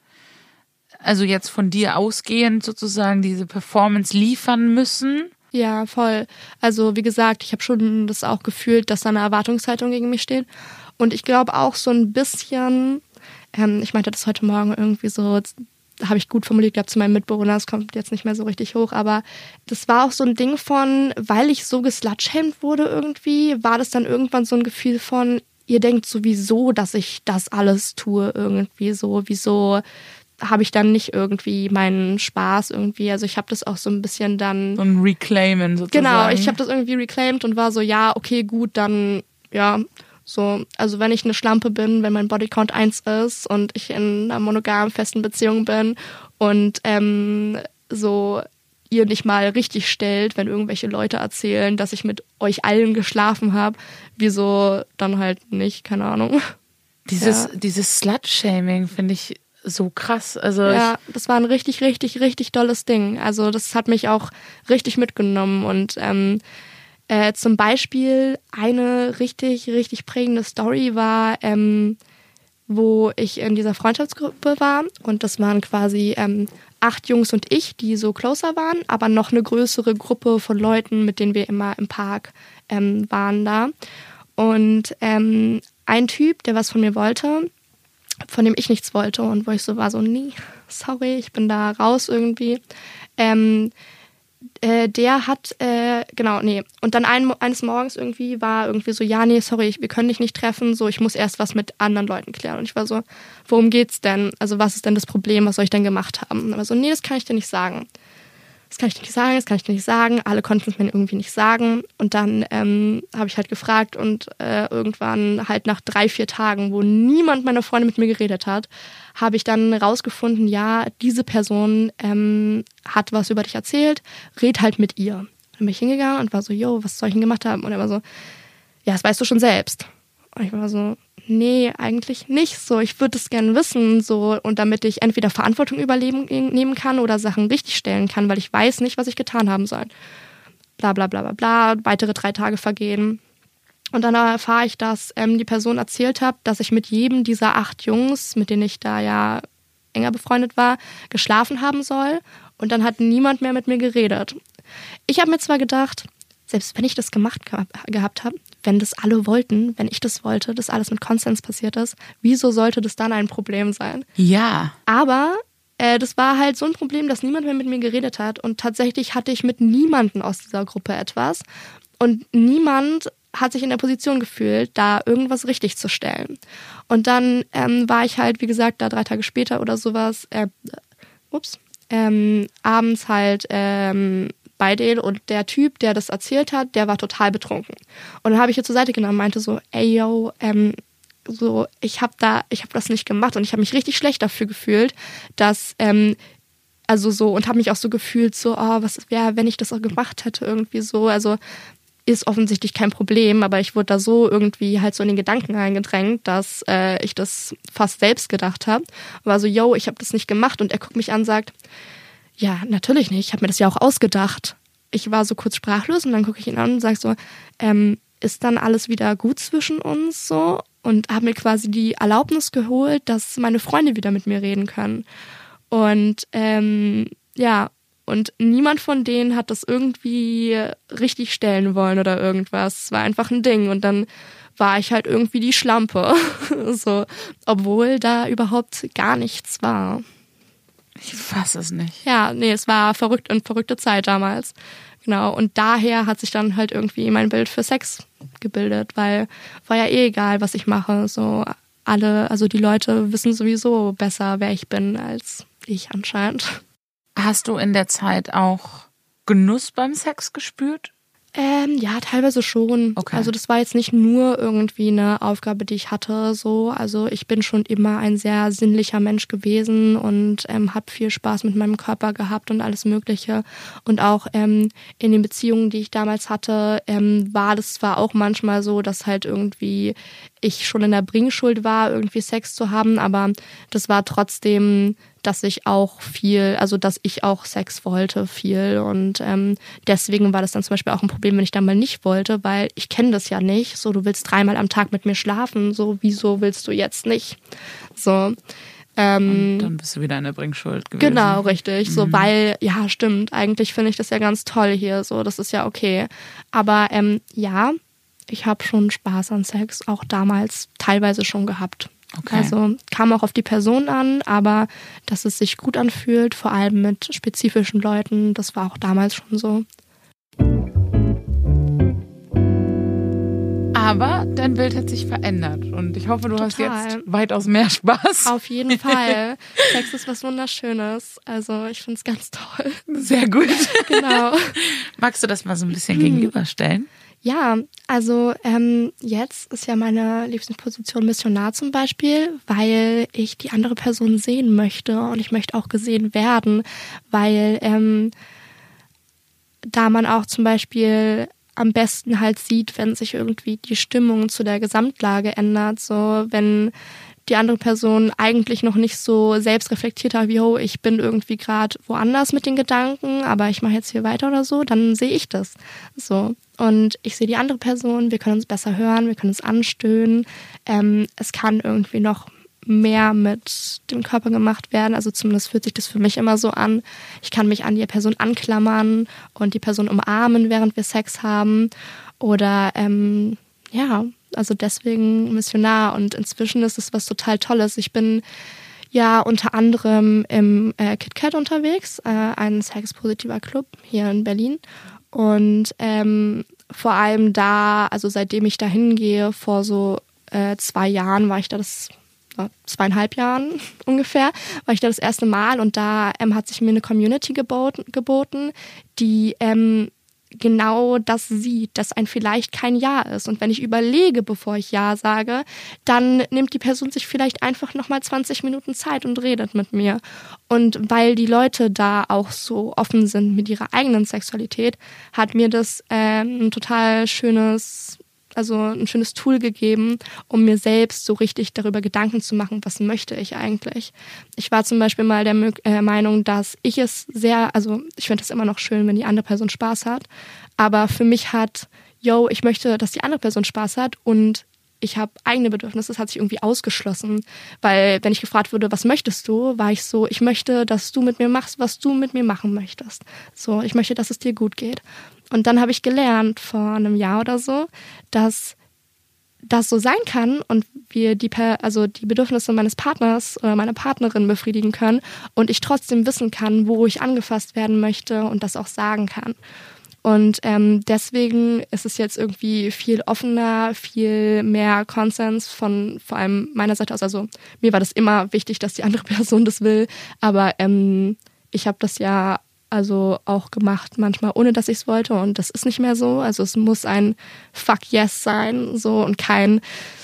Also jetzt von dir ausgehend sozusagen diese Performance liefern müssen. Ja, voll. Also wie gesagt, ich habe schon das auch gefühlt, dass da eine Erwartungshaltung gegen mich steht. Und ich glaube auch so ein bisschen, ähm, ich meinte das heute Morgen irgendwie so, habe ich gut formuliert gehabt zu meinem Mitbewohner, das kommt jetzt nicht mehr so richtig hoch, aber das war auch so ein Ding von, weil ich so geslutshamed wurde irgendwie, war das dann irgendwann so ein Gefühl von, ihr denkt sowieso, dass ich das alles tue irgendwie so, wieso habe ich dann nicht irgendwie meinen Spaß irgendwie, also ich habe das auch so ein bisschen dann... So ein Reclaimen sozusagen. Genau, ich habe das irgendwie reclaimed und war so, ja, okay, gut, dann, ja, so, also wenn ich eine Schlampe bin, wenn mein Bodycount eins ist und ich in einer monogamen, festen Beziehung bin und ähm, so ihr nicht mal richtig stellt, wenn irgendwelche Leute erzählen, dass ich mit euch allen geschlafen habe, wieso dann halt nicht, keine Ahnung. Dieses, Ja. dieses Slut-Shaming finde ich so krass. Also ja, das war ein richtig, richtig, richtig dolles Ding. Also das hat mich auch richtig mitgenommen und ähm, Äh, zum Beispiel eine richtig, richtig prägende Story war, ähm, wo ich in dieser Freundschaftsgruppe war und das waren quasi ähm, acht Jungs und ich, die so closer waren, aber noch eine größere Gruppe von Leuten, mit denen wir immer im Park ähm, waren da. Und ähm, ein Typ, der was von mir wollte, von dem ich nichts wollte und wo ich so war, so nee, sorry, ich bin da raus irgendwie, ähm, Äh, der hat, äh, genau, nee. Und dann ein, eines Morgens irgendwie war irgendwie so, ja, nee, sorry, wir können dich nicht treffen, so, ich muss erst was mit anderen Leuten klären. Und ich war so, worum geht's denn? Also was ist denn das Problem, was soll ich denn gemacht haben? Und er war so, nee, das kann ich dir nicht sagen. Das kann ich dir nicht sagen, das kann ich dir nicht sagen. Alle konnten es mir irgendwie nicht sagen. Und dann ähm, habe ich halt gefragt und äh, irgendwann halt nach drei, vier Tagen, wo niemand meiner Freunde mit mir geredet hat, habe ich dann rausgefunden, ja, diese Person ähm, hat was über dich erzählt, red halt mit ihr. Dann bin ich hingegangen und war so, yo, was soll ich denn gemacht haben? Und er war so, ja, das weißt du schon selbst. Und ich war so, nee, eigentlich nicht so. Ich würde es gerne wissen, so, und damit ich entweder Verantwortung übernehmen kann oder Sachen richtigstellen kann, weil ich weiß nicht, was ich getan haben soll. Bla bla bla bla bla, weitere drei Tage vergehen. Und dann erfahre ich, dass ähm, die Person erzählt hat, dass ich mit jedem dieser acht Jungs, mit denen ich da ja enger befreundet war, geschlafen haben soll. Und dann hat niemand mehr mit mir geredet. Ich habe mir zwar gedacht, selbst wenn ich das gemacht ge- gehabt habe, wenn das alle wollten, wenn ich das wollte, dass alles mit Konsens passiert ist, wieso sollte das dann ein Problem sein? Ja. Aber äh, das war halt so ein Problem, dass niemand mehr mit mir geredet hat. Und tatsächlich hatte ich mit niemandem aus dieser Gruppe etwas. Und niemand hat sich in der Position gefühlt, da irgendwas richtig zu stellen. Und dann ähm, war ich halt, wie gesagt, da drei Tage später oder sowas, äh, ups, ähm, abends halt ähm, bei denen, und der Typ, der das erzählt hat, der war total betrunken. Und dann habe ich ihr zur Seite genommen und meinte so, ey, yo, ähm, so, ich habe da, ich habe das nicht gemacht, und ich habe mich richtig schlecht dafür gefühlt, dass, ähm, also so, und habe mich auch so gefühlt, so, oh, was wäre, wenn ich das auch gemacht hätte, irgendwie so, also ist offensichtlich kein Problem, aber ich wurde da so irgendwie halt so in den Gedanken reingedrängt, dass äh, ich das fast selbst gedacht habe. War so, yo, ich habe das nicht gemacht, und er guckt mich an und sagt, ja, natürlich nicht, ich habe mir das ja auch ausgedacht. Ich war so kurz sprachlos, und dann gucke ich ihn an und sage so, ähm, ist dann alles wieder gut zwischen uns so? Und habe mir quasi die Erlaubnis geholt, dass meine Freunde wieder mit mir reden können. Und ähm, ja, und niemand von denen hat das irgendwie richtig stellen wollen oder irgendwas. Es war einfach ein Ding. Und dann war ich halt irgendwie die Schlampe. So, obwohl da überhaupt gar nichts war. Ich fasse es nicht. Ja, nee, es war verrückt, eine verrückte Zeit damals. Genau, und daher hat sich dann halt irgendwie mein Bild für Sex gebildet, weil war ja eh egal, was ich mache. So alle, also die Leute wissen sowieso besser, wer ich bin, als ich anscheinend. Hast du in der Zeit auch Genuss beim Sex gespürt? Ähm, ja, teilweise schon. Okay. Also das war jetzt nicht nur irgendwie eine Aufgabe, die ich hatte. So, also ich bin schon immer ein sehr sinnlicher Mensch gewesen und ähm, habe viel Spaß mit meinem Körper gehabt und alles Mögliche. Und auch ähm, in den Beziehungen, die ich damals hatte, ähm, war das zwar auch manchmal so, dass halt irgendwie ich schon in der Bringschuld war, irgendwie Sex zu haben, aber das war trotzdem, dass ich auch viel, also dass ich auch Sex wollte viel, und ähm, deswegen war das dann zum Beispiel auch ein Problem, wenn ich dann mal nicht wollte, weil ich kenne das ja nicht, so du willst dreimal am Tag mit mir schlafen, so wieso willst du jetzt nicht? So. Ähm, und dann bist du wieder in der Bringschuld gewesen. Genau, richtig, so Mhm. weil, ja stimmt, eigentlich finde ich das ja ganz toll hier, so das ist ja okay, aber ähm, ja, ich habe schon Spaß an Sex, auch damals teilweise schon gehabt. Okay. Also kam auch auf die Person an, aber dass es sich gut anfühlt, vor allem mit spezifischen Leuten, das war auch damals schon so. Aber dein Bild hat sich verändert und ich hoffe, du Total. hast jetzt weitaus mehr Spaß. Auf jeden Fall. Sex ist was Wunderschönes. Also ich finde es ganz toll. Sehr gut. Genau. Magst du das mal so ein bisschen gegenüberstellen? Ja, also ähm, jetzt ist ja meine Lieblingsposition Missionar zum Beispiel, weil ich die andere Person sehen möchte und ich möchte auch gesehen werden, weil ähm, da man auch zum Beispiel am besten halt sieht, wenn sich irgendwie die Stimmung zu der Gesamtlage ändert, so wenn die andere Person eigentlich noch nicht so selbst reflektiert hat, wie, oh, ich bin irgendwie gerade woanders mit den Gedanken, aber ich mache jetzt hier weiter oder so, dann sehe ich das. So. Und ich sehe die andere Person, wir können uns besser hören, wir können uns anstöhnen. Ähm, es kann irgendwie noch mehr mit dem Körper gemacht werden, also zumindest fühlt sich das für mich immer so an. Ich kann mich an die Person anklammern und die Person umarmen, während wir Sex haben. Oder ähm, ja, also deswegen Missionar. Und inzwischen ist es was total Tolles. Ich bin ja unter anderem im äh, KitKat unterwegs, äh, ein sexpositiver Club hier in Berlin. Und ähm, vor allem da, also seitdem ich da hingehe, vor so äh, zwei Jahren war ich da das, zweieinhalb Jahren ungefähr, war ich da das erste Mal, und da ähm, hat sich mir eine Community geboten, geboten die ähm, genau das sieht, dass ein vielleicht kein Ja ist. Und wenn ich überlege, bevor ich Ja sage, dann nimmt die Person sich vielleicht einfach nochmal zwanzig Minuten Zeit und redet mit mir. Und weil die Leute da auch so offen sind mit ihrer eigenen Sexualität, hat mir das ähm, ein total schönes also ein schönes Tool gegeben, um mir selbst so richtig darüber Gedanken zu machen, was möchte ich eigentlich. Ich war zum Beispiel mal der äh, Meinung, dass ich es sehr, also ich finde es immer noch schön, wenn die andere Person Spaß hat, aber für mich hat, yo, ich möchte, dass die andere Person Spaß hat und ich habe eigene Bedürfnisse, das hat sich irgendwie ausgeschlossen, weil wenn ich gefragt wurde, was möchtest du, war ich so, ich möchte, dass du mit mir machst, was du mit mir machen möchtest. So, ich möchte, dass es dir gut geht. Und dann habe ich gelernt vor einem Jahr oder so, dass das so sein kann und wir die, also die Bedürfnisse meines Partners oder meiner Partnerin befriedigen können und ich trotzdem wissen kann, wo ich angefasst werden möchte und das auch sagen kann. Und ähm, deswegen ist es jetzt irgendwie viel offener, viel mehr Konsens von vor allem meiner Seite aus. Also mir war das immer wichtig, dass die andere Person das will, aber ähm, ich habe das ja also auch gemacht manchmal, ohne dass ich es wollte und das ist nicht mehr so. Also es muss ein Fuck yes sein so und kein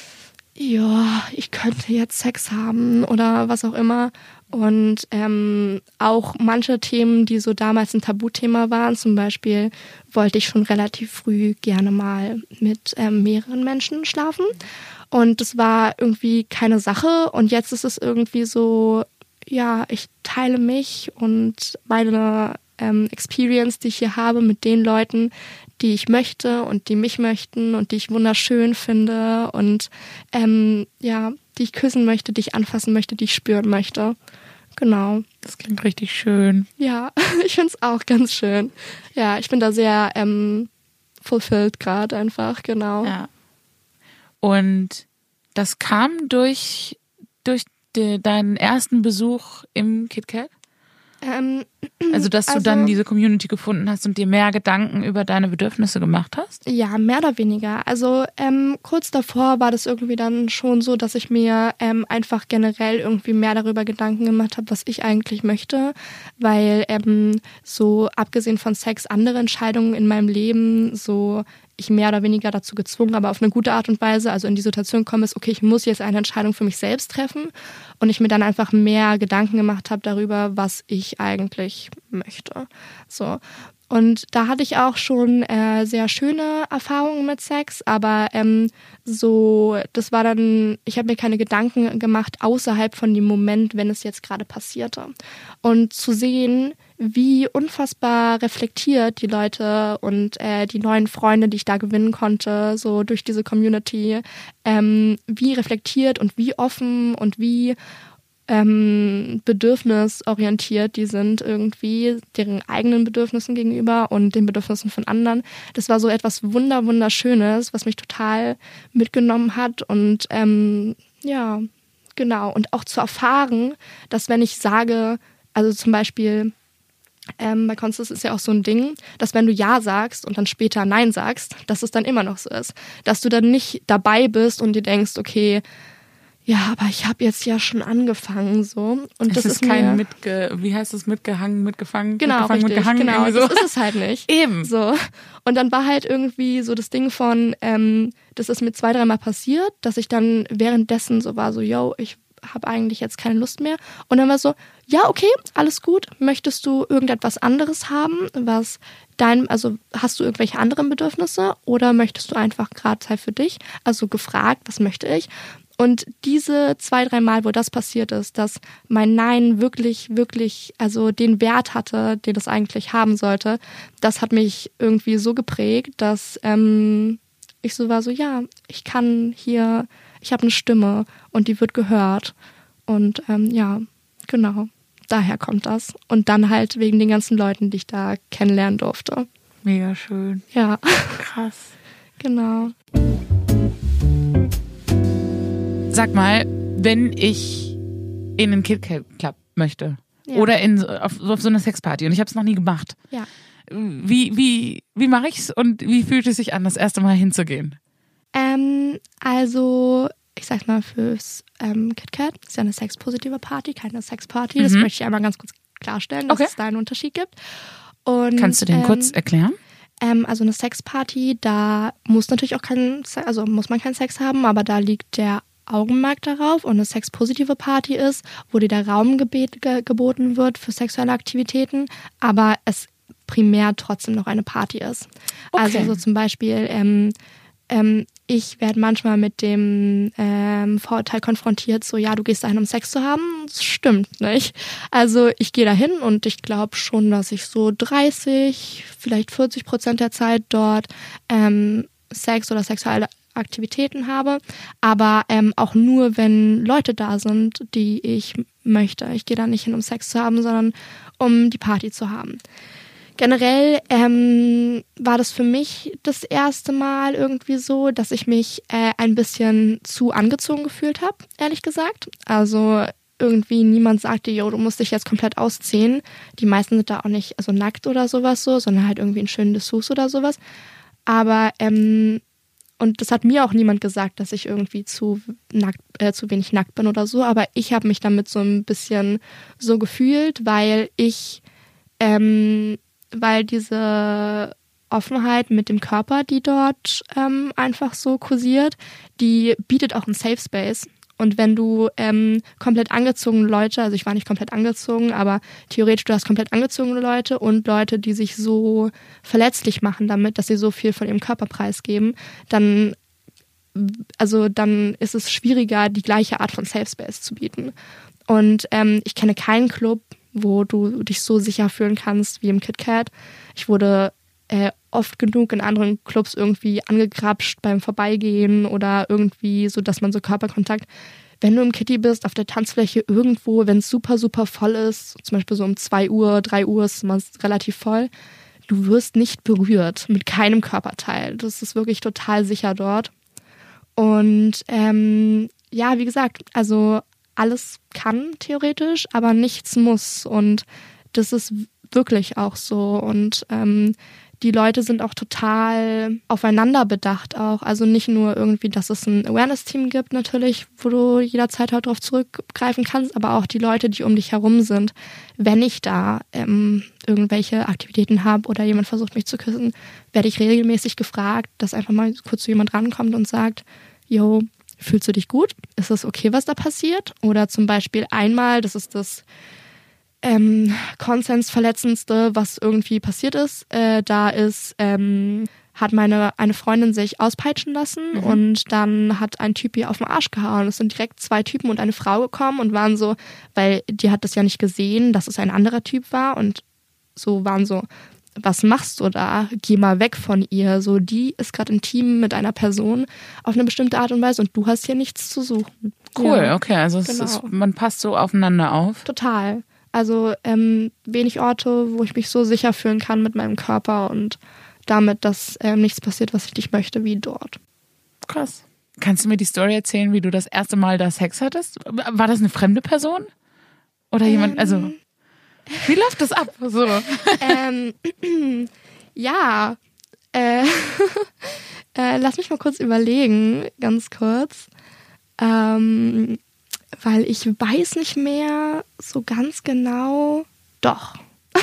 ja, ich könnte jetzt Sex haben oder was auch immer. Und ähm, auch manche Themen, die so damals ein Tabuthema waren, zum Beispiel wollte ich schon relativ früh gerne mal mit ähm, mehreren Menschen schlafen. Und das war irgendwie keine Sache. Und jetzt ist es irgendwie so, ja, ich teile mich und meine ähm, Experience, die ich hier habe mit den Leuten, die ich möchte und die mich möchten und die ich wunderschön finde und ähm, ja, die ich küssen möchte, die ich anfassen möchte, die ich spüren möchte. Genau. Das klingt richtig schön. Ja, ich finde es auch ganz schön. Ja, ich bin da sehr ähm, fulfilled gerade einfach, genau. Ja. Und das kam durch, durch die, deinen ersten Besuch im KitKat? Ähm, also, dass also, du dann diese Community gefunden hast und dir mehr Gedanken über deine Bedürfnisse gemacht hast? Ja, mehr oder weniger. Also ähm, kurz davor war das irgendwie dann schon so, dass ich mir ähm, einfach generell irgendwie mehr darüber Gedanken gemacht habe, was ich eigentlich möchte, weil ähm, so abgesehen von Sex andere Entscheidungen in meinem Leben so ich mehr oder weniger dazu gezwungen, aber auf eine gute Art und Weise, also in die Situation komme, ist, okay, ich muss jetzt eine Entscheidung für mich selbst treffen und ich mir dann einfach mehr Gedanken gemacht habe darüber, was ich eigentlich möchte. So. Und da hatte ich auch schon äh, sehr schöne Erfahrungen mit Sex, aber ähm, so, das war dann, ich habe mir keine Gedanken gemacht außerhalb von dem Moment, wenn es jetzt gerade passierte. Und zu sehen, wie unfassbar reflektiert die Leute und äh, die neuen Freunde, die ich da gewinnen konnte, so durch diese Community, ähm, wie reflektiert und wie offen und wie ähm, bedürfnisorientiert die sind irgendwie, deren eigenen Bedürfnissen gegenüber und den Bedürfnissen von anderen. Das war so etwas wunder wunderschönes, was mich total mitgenommen hat und ähm, ja, genau. Und auch zu erfahren, dass wenn ich sage, also zum Beispiel Ähm, bei Constance ist ja auch so ein Ding, dass wenn du Ja sagst und dann später Nein sagst, dass es dann immer noch so ist. Dass du dann nicht dabei bist und dir denkst, okay, ja, aber ich habe jetzt ja schon angefangen so. Und es das ist, ist kein mir, mitge, wie heißt das, mitgehangen, mitgefangen, genau, mitgefangen, richtig, mitgehangen. Genau, so. das ist es halt nicht. Eben. So. Und dann war halt irgendwie so das Ding von, ähm, das ist mir zwei, dreimal passiert, dass ich dann währenddessen so war, so, yo, ich habe eigentlich jetzt keine Lust mehr. Und dann war so, ja, okay, alles gut. Möchtest du irgendetwas anderes haben, was dein, also hast du irgendwelche anderen Bedürfnisse oder möchtest du einfach gerade Zeit für dich? Also gefragt, was möchte ich? Und diese zwei, drei Mal, wo das passiert ist, dass mein Nein wirklich, wirklich, also den Wert hatte, den es eigentlich haben sollte, das hat mich irgendwie so geprägt, dass ähm, ich so war, so ja, ich kann hier, ich habe eine Stimme und die wird gehört. Und ähm, ja, genau, daher kommt das. Und dann halt wegen den ganzen Leuten, die ich da kennenlernen durfte. Mega schön. Ja. Krass. Genau. Sag mal, wenn ich in einen KitKat Club möchte ja. oder in, auf, auf so eine Sexparty und ich habe es noch nie gemacht, ja. wie, wie, wie mache ich's und wie fühlt es sich an, das erste Mal hinzugehen? Ähm, also, ich sag mal, fürs ähm, KitKat ist ja eine sexpositive Party, keine Sexparty. Mhm. Das möchte ich einmal ganz kurz klarstellen, dass okay. es da einen Unterschied gibt. Und, kannst du den ähm, kurz erklären? Ähm, also eine Sexparty, da muss natürlich auch kein, also muss man keinen Sex haben, aber da liegt der Augenmerk darauf und eine sexpositive Party ist, wo dir der Raum gebet, ge, geboten wird für sexuelle Aktivitäten, aber es primär trotzdem noch eine Party ist. Okay. Also so zum Beispiel, ähm, ähm, ich werde manchmal mit dem ähm, Vorurteil konfrontiert, so ja, du gehst dahin, um Sex zu haben. Das stimmt nicht. Also ich gehe dahin und ich glaube schon, dass ich so dreißig, vielleicht vierzig Prozent der Zeit dort ähm, Sex oder sexuelle Aktivitäten habe, aber ähm, auch nur, wenn Leute da sind, die ich möchte. Ich gehe da nicht hin, um Sex zu haben, sondern um die Party zu haben. Generell ähm, war das für mich das erste Mal irgendwie so, dass ich mich äh, ein bisschen zu angezogen gefühlt habe, ehrlich gesagt. Also irgendwie niemand sagte, yo, du musst dich jetzt komplett ausziehen. Die meisten sind da auch nicht also nackt oder sowas so, sondern halt irgendwie in schönen Dessous oder sowas. Aber ähm, und das hat mir auch niemand gesagt, dass ich irgendwie zu nackt, äh, zu wenig nackt bin oder so. Aber ich habe mich damit so ein bisschen so gefühlt, weil ich ähm, weil diese Offenheit mit dem Körper, die dort ähm, einfach so kursiert, die bietet auch einen Safe Space. Und wenn du ähm, komplett angezogene Leute, also ich war nicht komplett angezogen, aber theoretisch du hast komplett angezogene Leute und Leute, die sich so verletzlich machen damit, dass sie so viel von ihrem Körper preisgeben, dann, also dann ist es schwieriger, die gleiche Art von Safe Space zu bieten. Und ähm, ich kenne keinen Club, wo du dich so sicher fühlen kannst wie im KitKat. Ich wurde äh, oft genug in anderen Clubs irgendwie angegrapscht beim Vorbeigehen oder irgendwie so, dass man so Körperkontakt. Wenn du im Kitty bist, auf der Tanzfläche irgendwo, wenn es super, super voll ist, zum Beispiel so um zwei Uhr, drei Uhr ist man relativ voll, du wirst nicht berührt mit keinem Körperteil. Das ist wirklich total sicher dort. Und ähm, ja, wie gesagt, also alles kann theoretisch, aber nichts muss. Und das ist wirklich auch so. Und ähm, die Leute sind auch total aufeinander bedacht auch. Also nicht nur irgendwie, dass es ein Awareness-Team gibt natürlich, wo du jederzeit halt drauf zurückgreifen kannst, aber auch die Leute, die um dich herum sind. Wenn ich da ähm, irgendwelche Aktivitäten habe oder jemand versucht, mich zu küssen, werde ich regelmäßig gefragt, dass einfach mal kurz so jemand rankommt und sagt, yo, fühlst du dich gut? Ist das okay, was da passiert? Oder zum Beispiel einmal, das ist das ähm, Konsensverletzendste, was irgendwie passiert ist. Äh, da ist, ähm, hat meine eine Freundin sich auspeitschen lassen mhm. und dann hat ein Typ ihr auf den Arsch gehauen. Es sind direkt zwei Typen und eine Frau gekommen und waren so, weil die hat das ja nicht gesehen, dass es ein anderer Typ war und so waren so, was machst du da? Geh mal weg von ihr. So, die ist gerade intim mit einer Person auf eine bestimmte Art und Weise und du hast hier nichts zu suchen. Cool, ja, okay, also es genau. ist, man passt so aufeinander auf. Total. Also ähm, wenig Orte, wo ich mich so sicher fühlen kann mit meinem Körper und damit, dass ähm, nichts passiert, was ich nicht möchte, wie dort. Krass. Kannst du mir die Story erzählen, wie du das erste Mal da Sex hattest? War das eine fremde Person? Oder jemand, ähm, also wie läuft das ab? So. ähm, ja, äh, äh, lass mich mal kurz überlegen, ganz kurz. Ähm, weil ich weiß nicht mehr so ganz genau. Doch.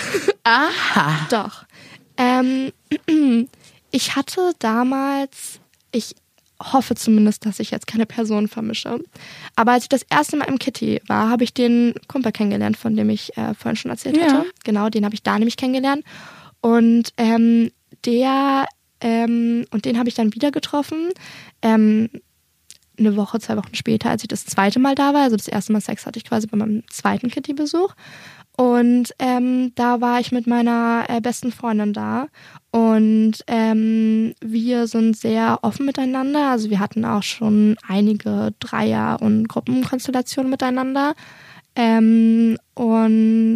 Aha. Doch. Ähm, ich hatte damals, ich hoffe zumindest, dass ich jetzt keine Person vermische. Aber als ich das erste Mal im Kitty war, habe ich den Kumpel kennengelernt, von dem ich äh, vorhin schon erzählt ja. hatte. Genau, den habe ich da nämlich kennengelernt. Und ähm, der, ähm, und den habe ich dann wieder getroffen. Ähm, eine Woche, zwei Wochen später, als ich das zweite Mal da war. Also das erste Mal Sex hatte ich quasi bei meinem zweiten Kitty-Besuch. Und ähm, da war ich mit meiner äh, besten Freundin da. Und ähm, wir sind sehr offen miteinander. Also wir hatten auch schon einige Dreier- und Gruppenkonstellationen miteinander. Ähm, und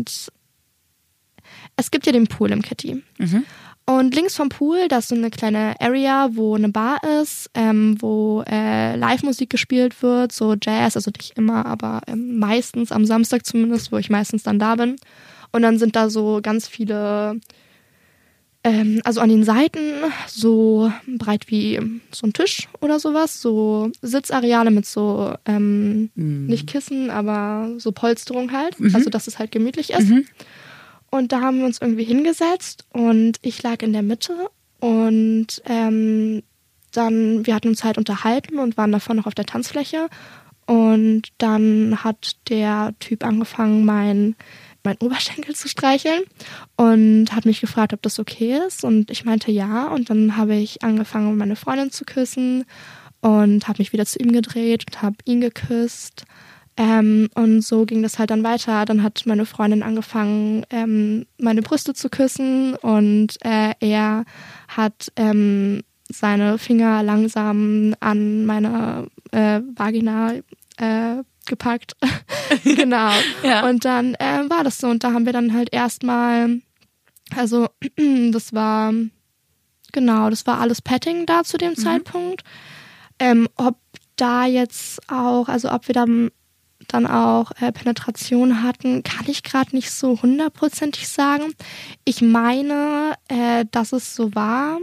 es gibt ja den Pool im Kitty. Mhm. Und links vom Pool, da ist so eine kleine Area, wo eine Bar ist, ähm, wo äh, Live-Musik gespielt wird, so Jazz, also nicht immer, aber ähm, meistens, am Samstag zumindest, wo ich meistens dann da bin. Und dann sind da so ganz viele, ähm, also an den Seiten, so breit wie so ein Tisch oder sowas, so Sitzareale mit so, ähm, mhm. nicht Kissen, aber so Polsterung halt, mhm. also dass es halt gemütlich ist. Mhm. Und da haben wir uns irgendwie hingesetzt und ich lag in der Mitte und ähm, dann, wir hatten uns halt unterhalten und waren davon noch auf der Tanzfläche und dann hat der Typ angefangen, mein meinen Oberschenkel zu streicheln und hat mich gefragt, ob das okay ist. Und ich meinte ja. Und dann habe ich angefangen, meine Freundin zu küssen und habe mich wieder zu ihm gedreht und habe ihn geküsst. Ähm, und so ging das halt dann weiter. Dann hat meine Freundin angefangen, ähm, meine Brüste zu küssen und äh, er hat ähm, seine Finger langsam an meine äh, Vagina äh, gepackt. Genau. Ja. Und dann äh, war das so. Und da haben wir dann halt erstmal, also das war, genau, das war alles Petting da zu dem mhm. Zeitpunkt. Ähm, ob da jetzt auch, also ob wir dann, dann auch äh, Penetration hatten, kann ich gerade nicht so hundertprozentig sagen. Ich meine, äh, dass es so war.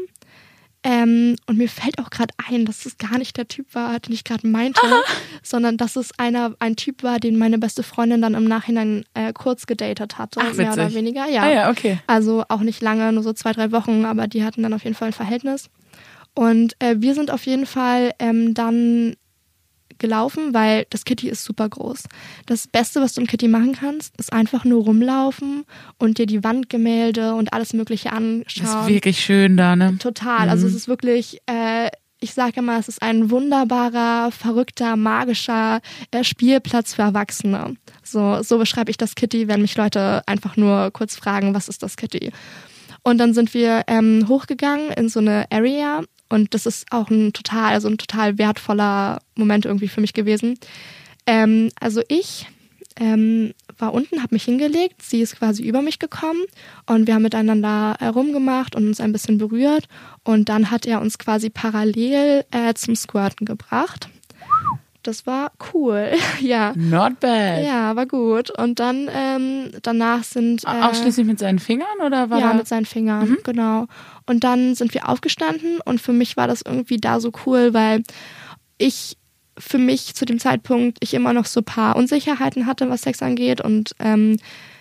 Ähm, und mir fällt auch gerade ein, dass es gar nicht der Typ war, den ich gerade meinte, Aha. sondern dass es einer, ein Typ war, den meine beste Freundin dann im Nachhinein äh, kurz gedatet hatte, Ach, mehr oder weniger. Ja. Ah, ja, okay. Also auch nicht lange, nur so zwei, drei Wochen, aber die hatten dann auf jeden Fall ein Verhältnis. Und äh, wir sind auf jeden Fall ähm, dann gelaufen, weil das Kitty ist super groß. Das Beste, was du im Kitty machen kannst, ist einfach nur rumlaufen und dir die Wandgemälde und alles Mögliche anschauen. Das ist wirklich schön da, ne? Total. Mhm. Also es ist wirklich, äh, ich sage immer, es ist ein wunderbarer, verrückter, magischer äh, Spielplatz für Erwachsene. So, so beschreibe ich das Kitty, wenn mich Leute einfach nur kurz fragen, was ist das Kitty? Und dann sind wir ähm, hochgegangen in so eine Area. Und das ist auch ein total, also ein total wertvoller Moment irgendwie für mich gewesen. Ähm, also ich ähm, war unten, habe mich hingelegt, sie ist quasi über mich gekommen und wir haben miteinander herumgemacht und uns ein bisschen berührt. Und dann hat er uns quasi parallel äh, zum Squirten gebracht. Das war cool, ja. Not bad. Ja, war gut. Und dann ähm, danach sind... Äh, Ausschließlich mit seinen Fingern oder war Ja, da? mit seinen Fingern, mhm. genau. Und dann sind wir aufgestanden und für mich war das irgendwie da so cool, weil ich für mich zu dem Zeitpunkt, ich immer noch so ein paar Unsicherheiten hatte, was Sex angeht. Und ähm,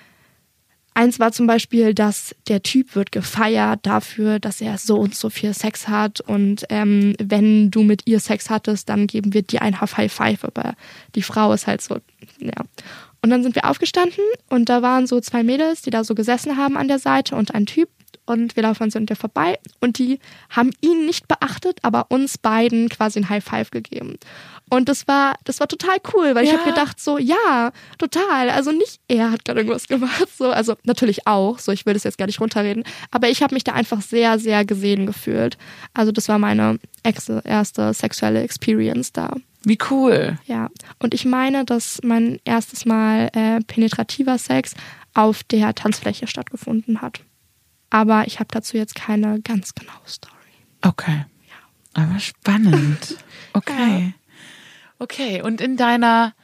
eins war zum Beispiel, dass der Typ wird gefeiert dafür, dass er so und so viel Sex hat. Und ähm, wenn du mit ihr Sex hattest, dann geben wir dir ein High Five. Aber die Frau ist halt so, ja. Und dann sind wir aufgestanden und da waren so zwei Mädels, die da so gesessen haben an der Seite und ein Typ. Und wir laufen an so vorbei und die haben ihn nicht beachtet, aber uns beiden quasi ein High Five gegeben. Und das war, das war total cool, weil ja. ich habe gedacht so, ja, total. Also nicht er hat gerade irgendwas gemacht, so, also natürlich auch, so ich will das jetzt gar nicht runterreden, aber ich habe mich da einfach sehr, sehr gesehen gefühlt. Also das war meine erste sexuelle Experience da. Wie cool. Ja, und ich meine, dass mein erstes Mal äh, penetrativer Sex auf der Tanzfläche stattgefunden hat. Aber ich habe dazu jetzt keine ganz genaue Story. Okay. Ja. Aber spannend. Okay. Ja. Okay. Und in deiner,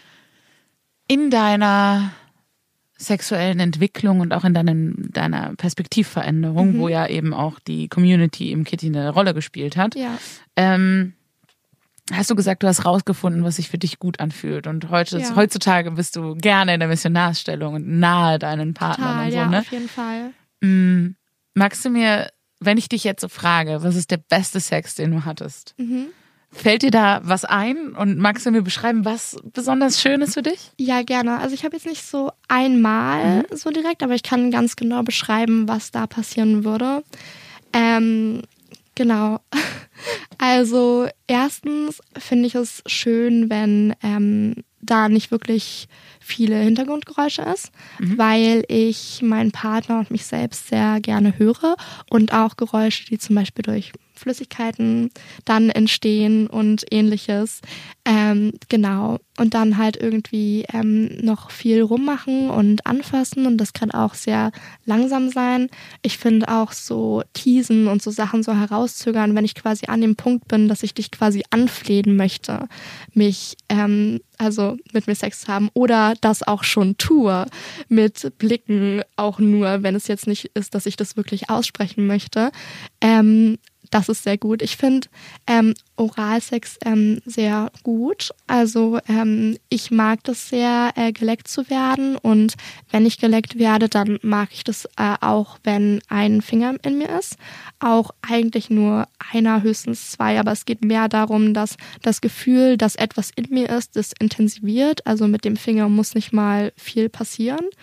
in deiner sexuellen Entwicklung und auch in deinem, deiner Perspektivveränderung, mhm. wo ja eben auch die Community im Kitty eine Rolle gespielt hat, ja. ähm, hast du gesagt, du hast rausgefunden, was sich für dich gut anfühlt. Und heute, ja. heutzutage bist du gerne in der Missionarsstellung und nahe deinen Partnern Total, und so, ja, ne? Auf jeden Fall. Mm, magst du mir, wenn ich dich jetzt so frage, was ist der beste Sex, den du hattest? Mhm. Fällt dir da was ein und magst du mir beschreiben, was besonders schön ist für dich? Ja, gerne. Also ich habe jetzt nicht so einmal mhm. so direkt, aber ich kann ganz genau beschreiben, was da passieren würde. Ähm, genau. Also erstens finde ich es schön, wenn ähm, da nicht wirklich viele Hintergrundgeräusche ist, mhm. weil ich meinen Partner und mich selbst sehr gerne höre und auch Geräusche, die zum Beispiel durch Flüssigkeiten dann entstehen und ähnliches. Ähm, genau. Und dann halt irgendwie ähm, noch viel rummachen und anfassen und das kann auch sehr langsam sein. Ich finde auch so teasen und so Sachen so herauszögern, wenn ich quasi an dem Punkt bin, dass ich dich quasi anflehen möchte, mich ähm, also mit mir Sex zu haben oder das auch schon tue, mit Blicken auch nur, wenn es jetzt nicht ist, dass ich das wirklich aussprechen möchte. Ähm, Das ist sehr gut. Ich finde ähm, Oralsex ähm, sehr gut. Also ähm, ich mag das sehr, äh, geleckt zu werden. Und wenn ich geleckt werde, dann mag ich das äh, auch, wenn ein Finger in mir ist. Auch eigentlich nur einer, höchstens zwei. Aber es geht mehr darum, dass das Gefühl, dass etwas in mir ist, das intensiviert. Also mit dem Finger muss nicht mal viel passieren.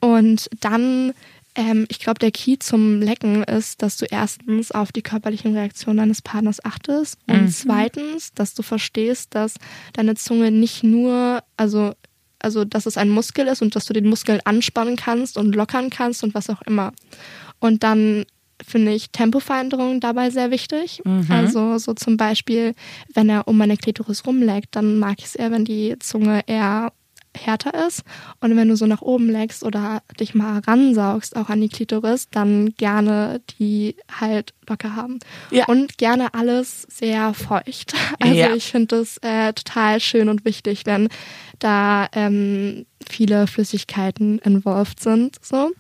Und dann, ähm, ich glaube, der Key zum Lecken ist, dass du erstens auf die körperlichen Reaktionen deines Partners achtest und mhm. zweitens, dass du verstehst, dass deine Zunge nicht nur, also, also dass es ein Muskel ist und dass du den Muskel anspannen kannst und lockern kannst und was auch immer. Und dann finde ich Tempoveränderungen dabei sehr wichtig. Mhm. Also so zum Beispiel, wenn er um meine Klitoris rumleckt, dann mag ich es eher, wenn die Zunge eher härter ist. Und wenn du so nach oben leckst oder dich mal ransaugst, auch an die Klitoris, dann gerne die halt locker haben. Ja. Und gerne alles sehr feucht. Also ja. ich finde das äh, total schön und wichtig, wenn da ähm, viele Flüssigkeiten involviert sind. So.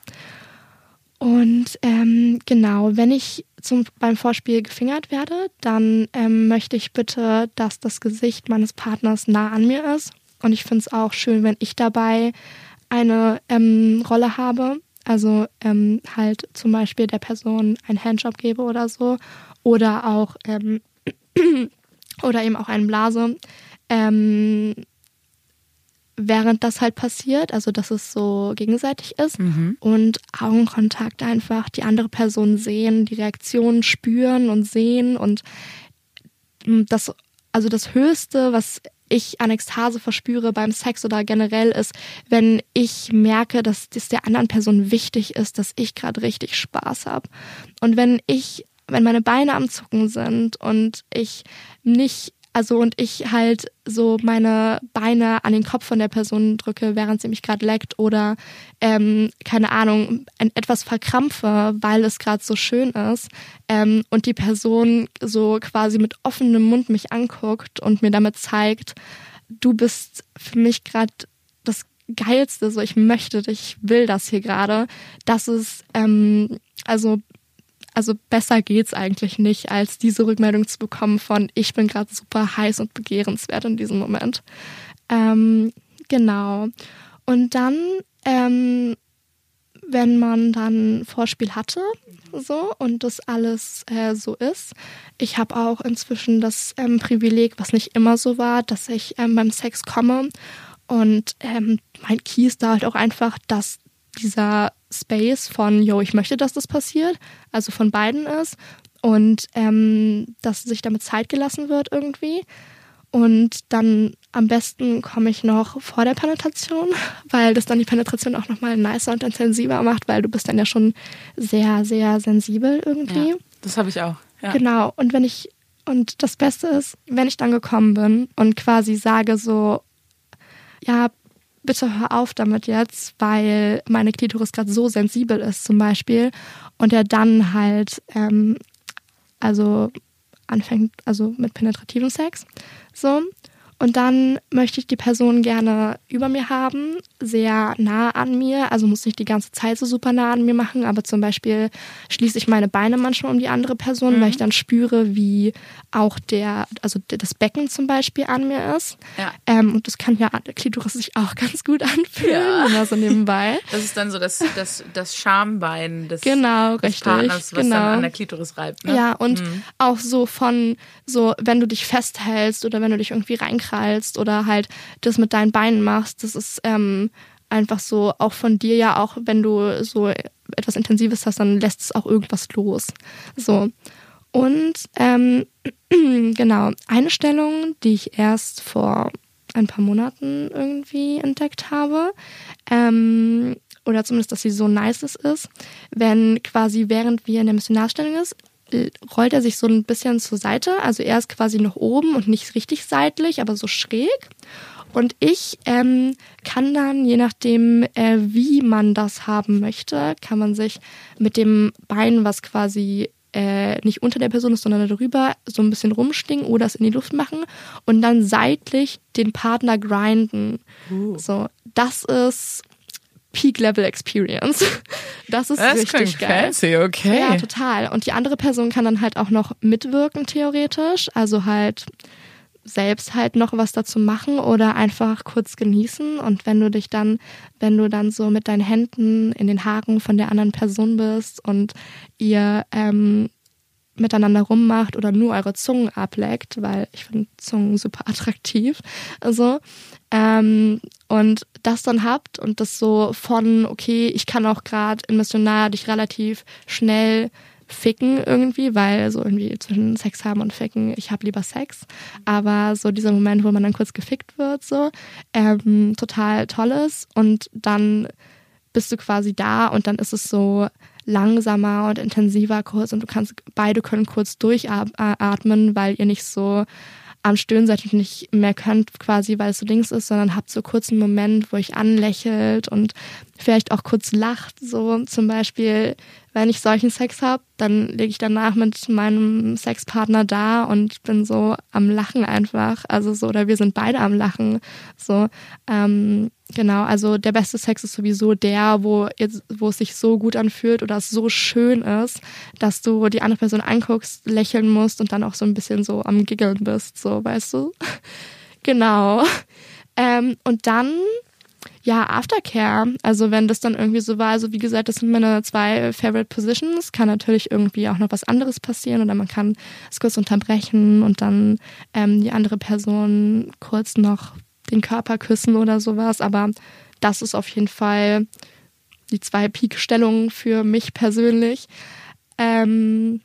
Und ähm, genau, wenn ich zum, beim Vorspiel gefingert werde, dann ähm, möchte ich bitte, dass das Gesicht meines Partners nah an mir ist. Und ich finde es auch schön, wenn ich dabei eine ähm, Rolle habe. Also ähm, halt zum Beispiel der Person einen Handjob gebe oder so. Oder auch ähm, oder eben auch einen Blase. Ähm, während das halt passiert, also dass es so gegenseitig ist. Mhm. Und Augenkontakt einfach, die andere Person sehen, die Reaktionen spüren und sehen. Und das, also das Höchste, was ich an Ekstase verspüre beim Sex oder generell ist, wenn ich merke, dass es der anderen Person wichtig ist, dass ich gerade richtig Spaß habe. Und wenn ich, wenn meine Beine am Zucken sind und ich nicht, also und ich halt so meine Beine an den Kopf von der Person drücke, während sie mich gerade leckt oder ähm, keine Ahnung, ein, etwas verkrampfe, weil es gerade so schön ist ähm, und die Person so quasi mit offenem Mund mich anguckt und mir damit zeigt, du bist für mich gerade das Geilste, so ich möchte dich, ich will das hier gerade, das ist ähm, also Also besser geht's eigentlich nicht, als diese Rückmeldung zu bekommen von ich bin gerade super heiß und begehrenswert in diesem Moment. Ähm, genau. Und dann, ähm, wenn man dann Vorspiel hatte, so und das alles äh, so ist. Ich habe auch inzwischen das ähm, Privileg, was nicht immer so war, dass ich ähm, beim Sex komme und ähm, mein Key ist da halt auch einfach, dass dieser Space von, yo, ich möchte, dass das passiert, also von beiden ist und ähm, dass sich damit Zeit gelassen wird irgendwie. Und dann am besten komme ich noch vor der Penetration, weil das dann die Penetration auch nochmal nicer und intensiver macht, weil du bist dann ja schon sehr, sehr sensibel irgendwie. Ja, das habe ich auch. Ja. Genau. Und wenn ich, und das Beste ist, wenn ich dann gekommen bin und quasi sage so, ja, bitte hör auf damit jetzt, weil meine Klitoris gerade so sensibel ist zum Beispiel und er dann halt ähm, also anfängt, also mit penetrativem Sex, so. Und dann möchte ich die Person gerne über mir haben, sehr nah an mir, also muss nicht die ganze Zeit so super nah an mir machen, aber zum Beispiel schließe ich meine Beine manchmal um die andere Person, mhm. weil ich dann spüre, wie auch der, also das Becken zum Beispiel an mir ist. Ja. Ähm, und das kann ja der Klitoris sich auch ganz gut anfühlen, ja. immer so nebenbei. Das ist dann so das, das, das Schambein des, genau, des richtig, Partners, was genau. dann an der Klitoris reibt. Ne? Ja, und mhm. auch so von, so wenn du dich festhältst oder wenn du dich irgendwie reinkreist oder halt das mit deinen Beinen machst, das ist ähm, einfach so auch von dir ja auch, wenn du so etwas Intensives hast, dann lässt es auch irgendwas los. So. Und ähm, genau, eine Stellung, die ich erst vor ein paar Monaten irgendwie entdeckt habe, ähm, oder zumindest, dass sie so nice ist, wenn quasi während wir in der Missionarstellung ist, rollt er sich so ein bisschen zur Seite. Also er ist quasi nach oben und nicht richtig seitlich, aber so schräg. Und ich ähm, kann dann, je nachdem, äh, wie man das haben möchte, kann man sich mit dem Bein, was quasi äh, nicht unter der Person ist, sondern darüber, so ein bisschen rumschlingen oder es in die Luft machen und dann seitlich den Partner grinden. Uh. So, das ist Peak-Level-Experience. Das ist das richtig geil. Fancy, okay. Ja, total. Und die andere Person kann dann halt auch noch mitwirken, theoretisch. Also halt selbst halt noch was dazu machen oder einfach kurz genießen. Und wenn du dich dann, wenn du dann so mit deinen Händen in den Haaren von der anderen Person bist und ihr ähm, miteinander rummacht oder nur eure Zungen ableckt, weil ich finde Zungen super attraktiv. Also, ähm, und das dann habt und das so von, okay, ich kann auch gerade in Missionar dich relativ schnell ficken irgendwie, weil so irgendwie zwischen Sex haben und ficken, ich habe lieber Sex, aber so dieser Moment, wo man dann kurz gefickt wird, so, ähm, total tolles und dann bist du quasi da und dann ist es so langsamer und intensiver kurz und du kannst, beide können kurz durchatmen, weil ihr nicht so am Stöhnen seid und nicht mehr könnt quasi, weil es so links ist, sondern habt so kurz einen Moment, wo ich anlächelt und vielleicht auch kurz lacht, so zum Beispiel, wenn ich solchen Sex habe, dann lege ich danach mit meinem Sexpartner da und bin so am Lachen einfach, also so, oder wir sind beide am Lachen, so, ähm, genau, also der beste Sex ist sowieso der, wo, jetzt, wo es sich so gut anfühlt oder es so schön ist, dass du die andere Person anguckst, lächeln musst und dann auch so ein bisschen so am Giggeln bist, so, weißt du? Genau. Ähm, und dann, ja, Aftercare, also wenn das dann irgendwie so war, also wie gesagt, das sind meine zwei Favorite Positions, kann natürlich irgendwie auch noch was anderes passieren oder man kann es kurz unterbrechen und dann ähm, die andere Person kurz noch den Körper küssen oder sowas, aber das ist auf jeden Fall die zwei Peak-Stellungen für mich persönlich. Ähm,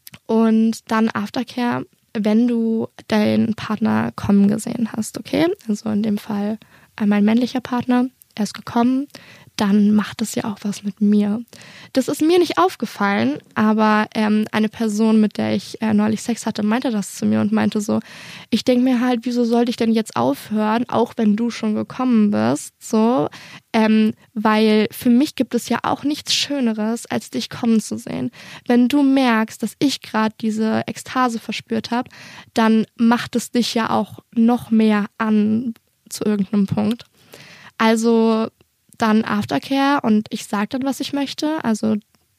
und dann Aftercare, wenn du deinen Partner kommen gesehen hast, okay? Also in dem Fall mein männlicher Partner, er ist gekommen, dann macht das ja auch was mit mir. Das ist mir nicht aufgefallen, aber ähm, eine Person, mit der ich äh, neulich Sex hatte, meinte das zu mir und meinte so, ich denke mir halt, wieso sollte ich denn jetzt aufhören, auch wenn du schon gekommen bist, so, ähm, weil für mich gibt es ja auch nichts Schöneres, als dich kommen zu sehen. Wenn du merkst, dass ich gerade diese Ekstase verspürt habe, dann macht es dich ja auch noch mehr an zu irgendeinem Punkt. Also dann Aftercare und ich sage dann, was ich möchte. Also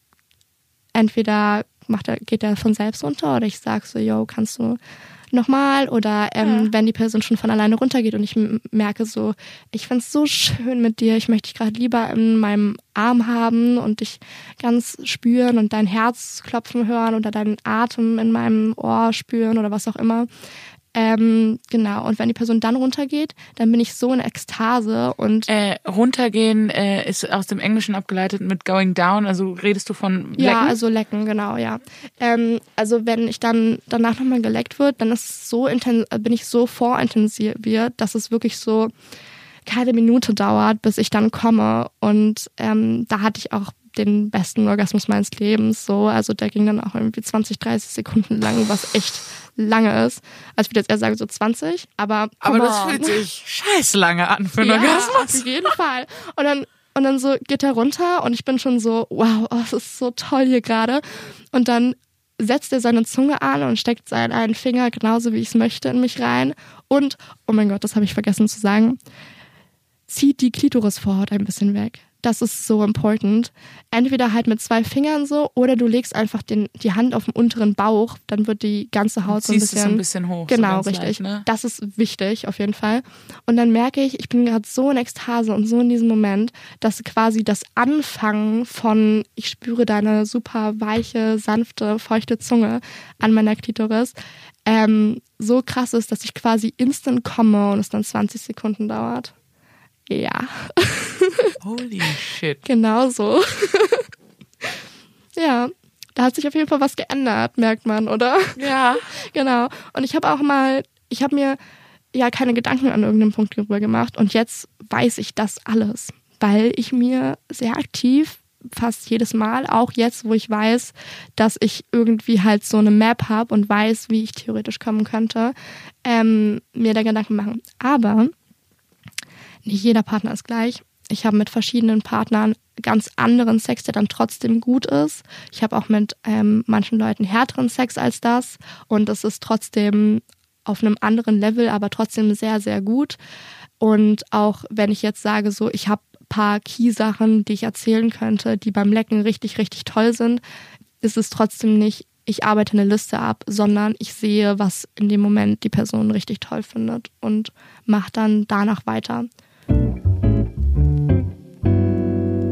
entweder macht er, geht er von selbst runter oder ich sage so, yo, kannst du nochmal? Oder ähm, ja. wenn die Person schon von alleine runtergeht und ich m- merke so, ich find's so schön mit dir, ich möchte dich gerade lieber in meinem Arm haben und dich ganz spüren und dein Herz klopfen hören oder deinen Atem in meinem Ohr spüren oder was auch immer. Ähm, genau, und wenn die Person dann runtergeht, dann bin ich so in Ekstase und... Äh, runtergehen äh, ist aus dem Englischen abgeleitet mit going down, also redest du von lecken? Ja, also lecken, genau, ja. Ähm, also wenn ich dann danach nochmal geleckt wird, dann ist es so intens- bin ich so vorintensiviert, dass es wirklich so keine Minute dauert, bis ich dann komme und ähm, da hatte ich auch den besten Orgasmus meines Lebens, so, also der ging dann auch irgendwie zwanzig, dreißig Sekunden lang, was echt lange ist. Also ich würde jetzt eher sagen so zwanzig, aber aber das on. Fühlt sich scheiß lange an für einen ja, Orgasmus. Auf jeden Fall. Und dann und dann so geht er runter und ich bin schon so, wow, oh, es ist so toll hier gerade. Und dann setzt er seine Zunge an und steckt seinen einen Finger genauso wie ich es möchte in mich rein und, oh mein Gott, das habe ich vergessen zu sagen, zieht die Klitorisvorhaut ein bisschen weg. Das ist so important. Entweder halt mit zwei Fingern so oder du legst einfach den, die Hand auf den unteren Bauch, dann wird die ganze Haut so ein bisschen... es so ein bisschen hoch. Genau, so richtig. Leicht, ne? Das ist wichtig, auf jeden Fall. Und dann merke ich, ich bin gerade so in Ekstase und so in diesem Moment, dass quasi das Anfangen von, ich spüre deine super weiche, sanfte, feuchte Zunge an meiner Klitoris, ähm, so krass ist, dass ich quasi instant komme und es dann zwanzig Sekunden dauert. Ja. Holy shit. Genau so. Ja, da hat sich auf jeden Fall was geändert, merkt man, oder? Ja. Genau. Und ich habe auch mal, ich habe mir ja keine Gedanken an irgendeinem Punkt darüber gemacht und jetzt weiß ich das alles, weil ich mir sehr aktiv fast jedes Mal, auch jetzt, wo ich weiß, dass ich irgendwie halt so eine Map habe und weiß, wie ich theoretisch kommen könnte, ähm, mir da Gedanken machen. Aber nicht jeder Partner ist gleich. Ich habe mit verschiedenen Partnern ganz anderen Sex, der dann trotzdem gut ist. Ich habe auch mit ähm, manchen Leuten härteren Sex als das und es ist trotzdem auf einem anderen Level, aber trotzdem sehr, sehr gut. Und auch wenn ich jetzt sage, so ich habe ein paar Key-Sachen, die ich erzählen könnte, die beim Lecken richtig, richtig toll sind, ist es trotzdem nicht, ich arbeite eine Liste ab, sondern ich sehe, was in dem Moment die Person richtig toll findet und mache dann danach weiter. Gibt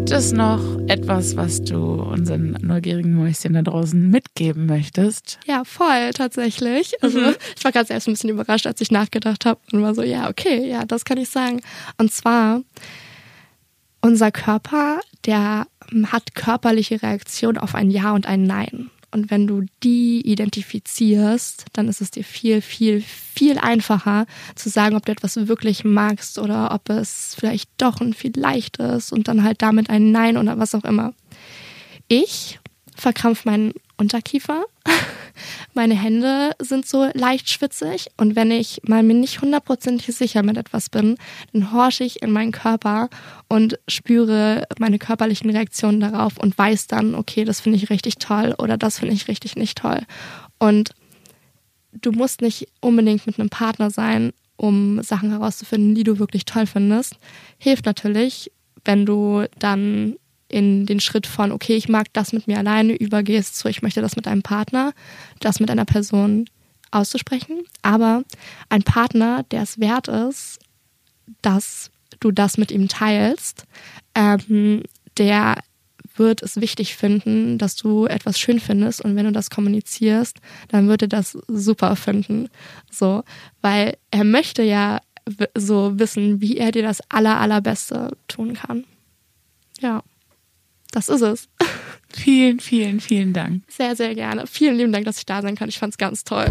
Gibt es noch etwas, was du unseren neugierigen Mäuschen da draußen mitgeben möchtest? Ja, voll, tatsächlich. Also mhm. ich war gerade selbst ein bisschen überrascht, als ich nachgedacht habe und war so, ja, okay, ja, das kann ich sagen. Und zwar, unser Körper, der hat körperliche Reaktionen auf ein Ja und ein Nein. Und wenn du die identifizierst, dann ist es dir viel, viel, viel einfacher zu sagen, ob du etwas wirklich magst oder ob es vielleicht doch ein vielleicht ist und dann halt damit ein Nein oder was auch immer. Ich verkrampfe meinen Unterkiefer. Meine Hände sind so leicht schwitzig und wenn ich mal mir nicht hundertprozentig sicher mit etwas bin, dann horche ich in meinen Körper und spüre meine körperlichen Reaktionen darauf und weiß dann, okay, das finde ich richtig toll oder das finde ich richtig nicht toll. Und du musst nicht unbedingt mit einem Partner sein, um Sachen herauszufinden, die du wirklich toll findest. Hilft natürlich, wenn du dann in den Schritt von, okay, ich mag das mit mir alleine, übergehst zu, ich möchte das mit einem Partner, das mit einer Person auszusprechen. Aber ein Partner, der es wert ist, dass du das mit ihm teilst, ähm, der wird es wichtig finden, dass du etwas schön findest und wenn du das kommunizierst, dann wird er das super finden. So, weil er möchte ja w- so wissen, wie er dir das aller, allerbeste tun kann. Ja. Das ist es. Vielen, vielen, vielen Dank. Sehr, sehr gerne. Vielen lieben Dank, dass ich da sein kann. Ich fand's ganz toll.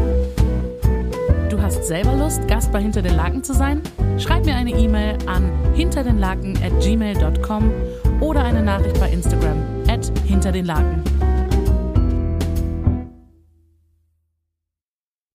Du hast selber Lust, Gast bei Hinter den Laken zu sein? Schreib mir eine E-Mail an hinterdenlaken at gmail dot com oder eine Nachricht bei Instagram at hinterdenlaken.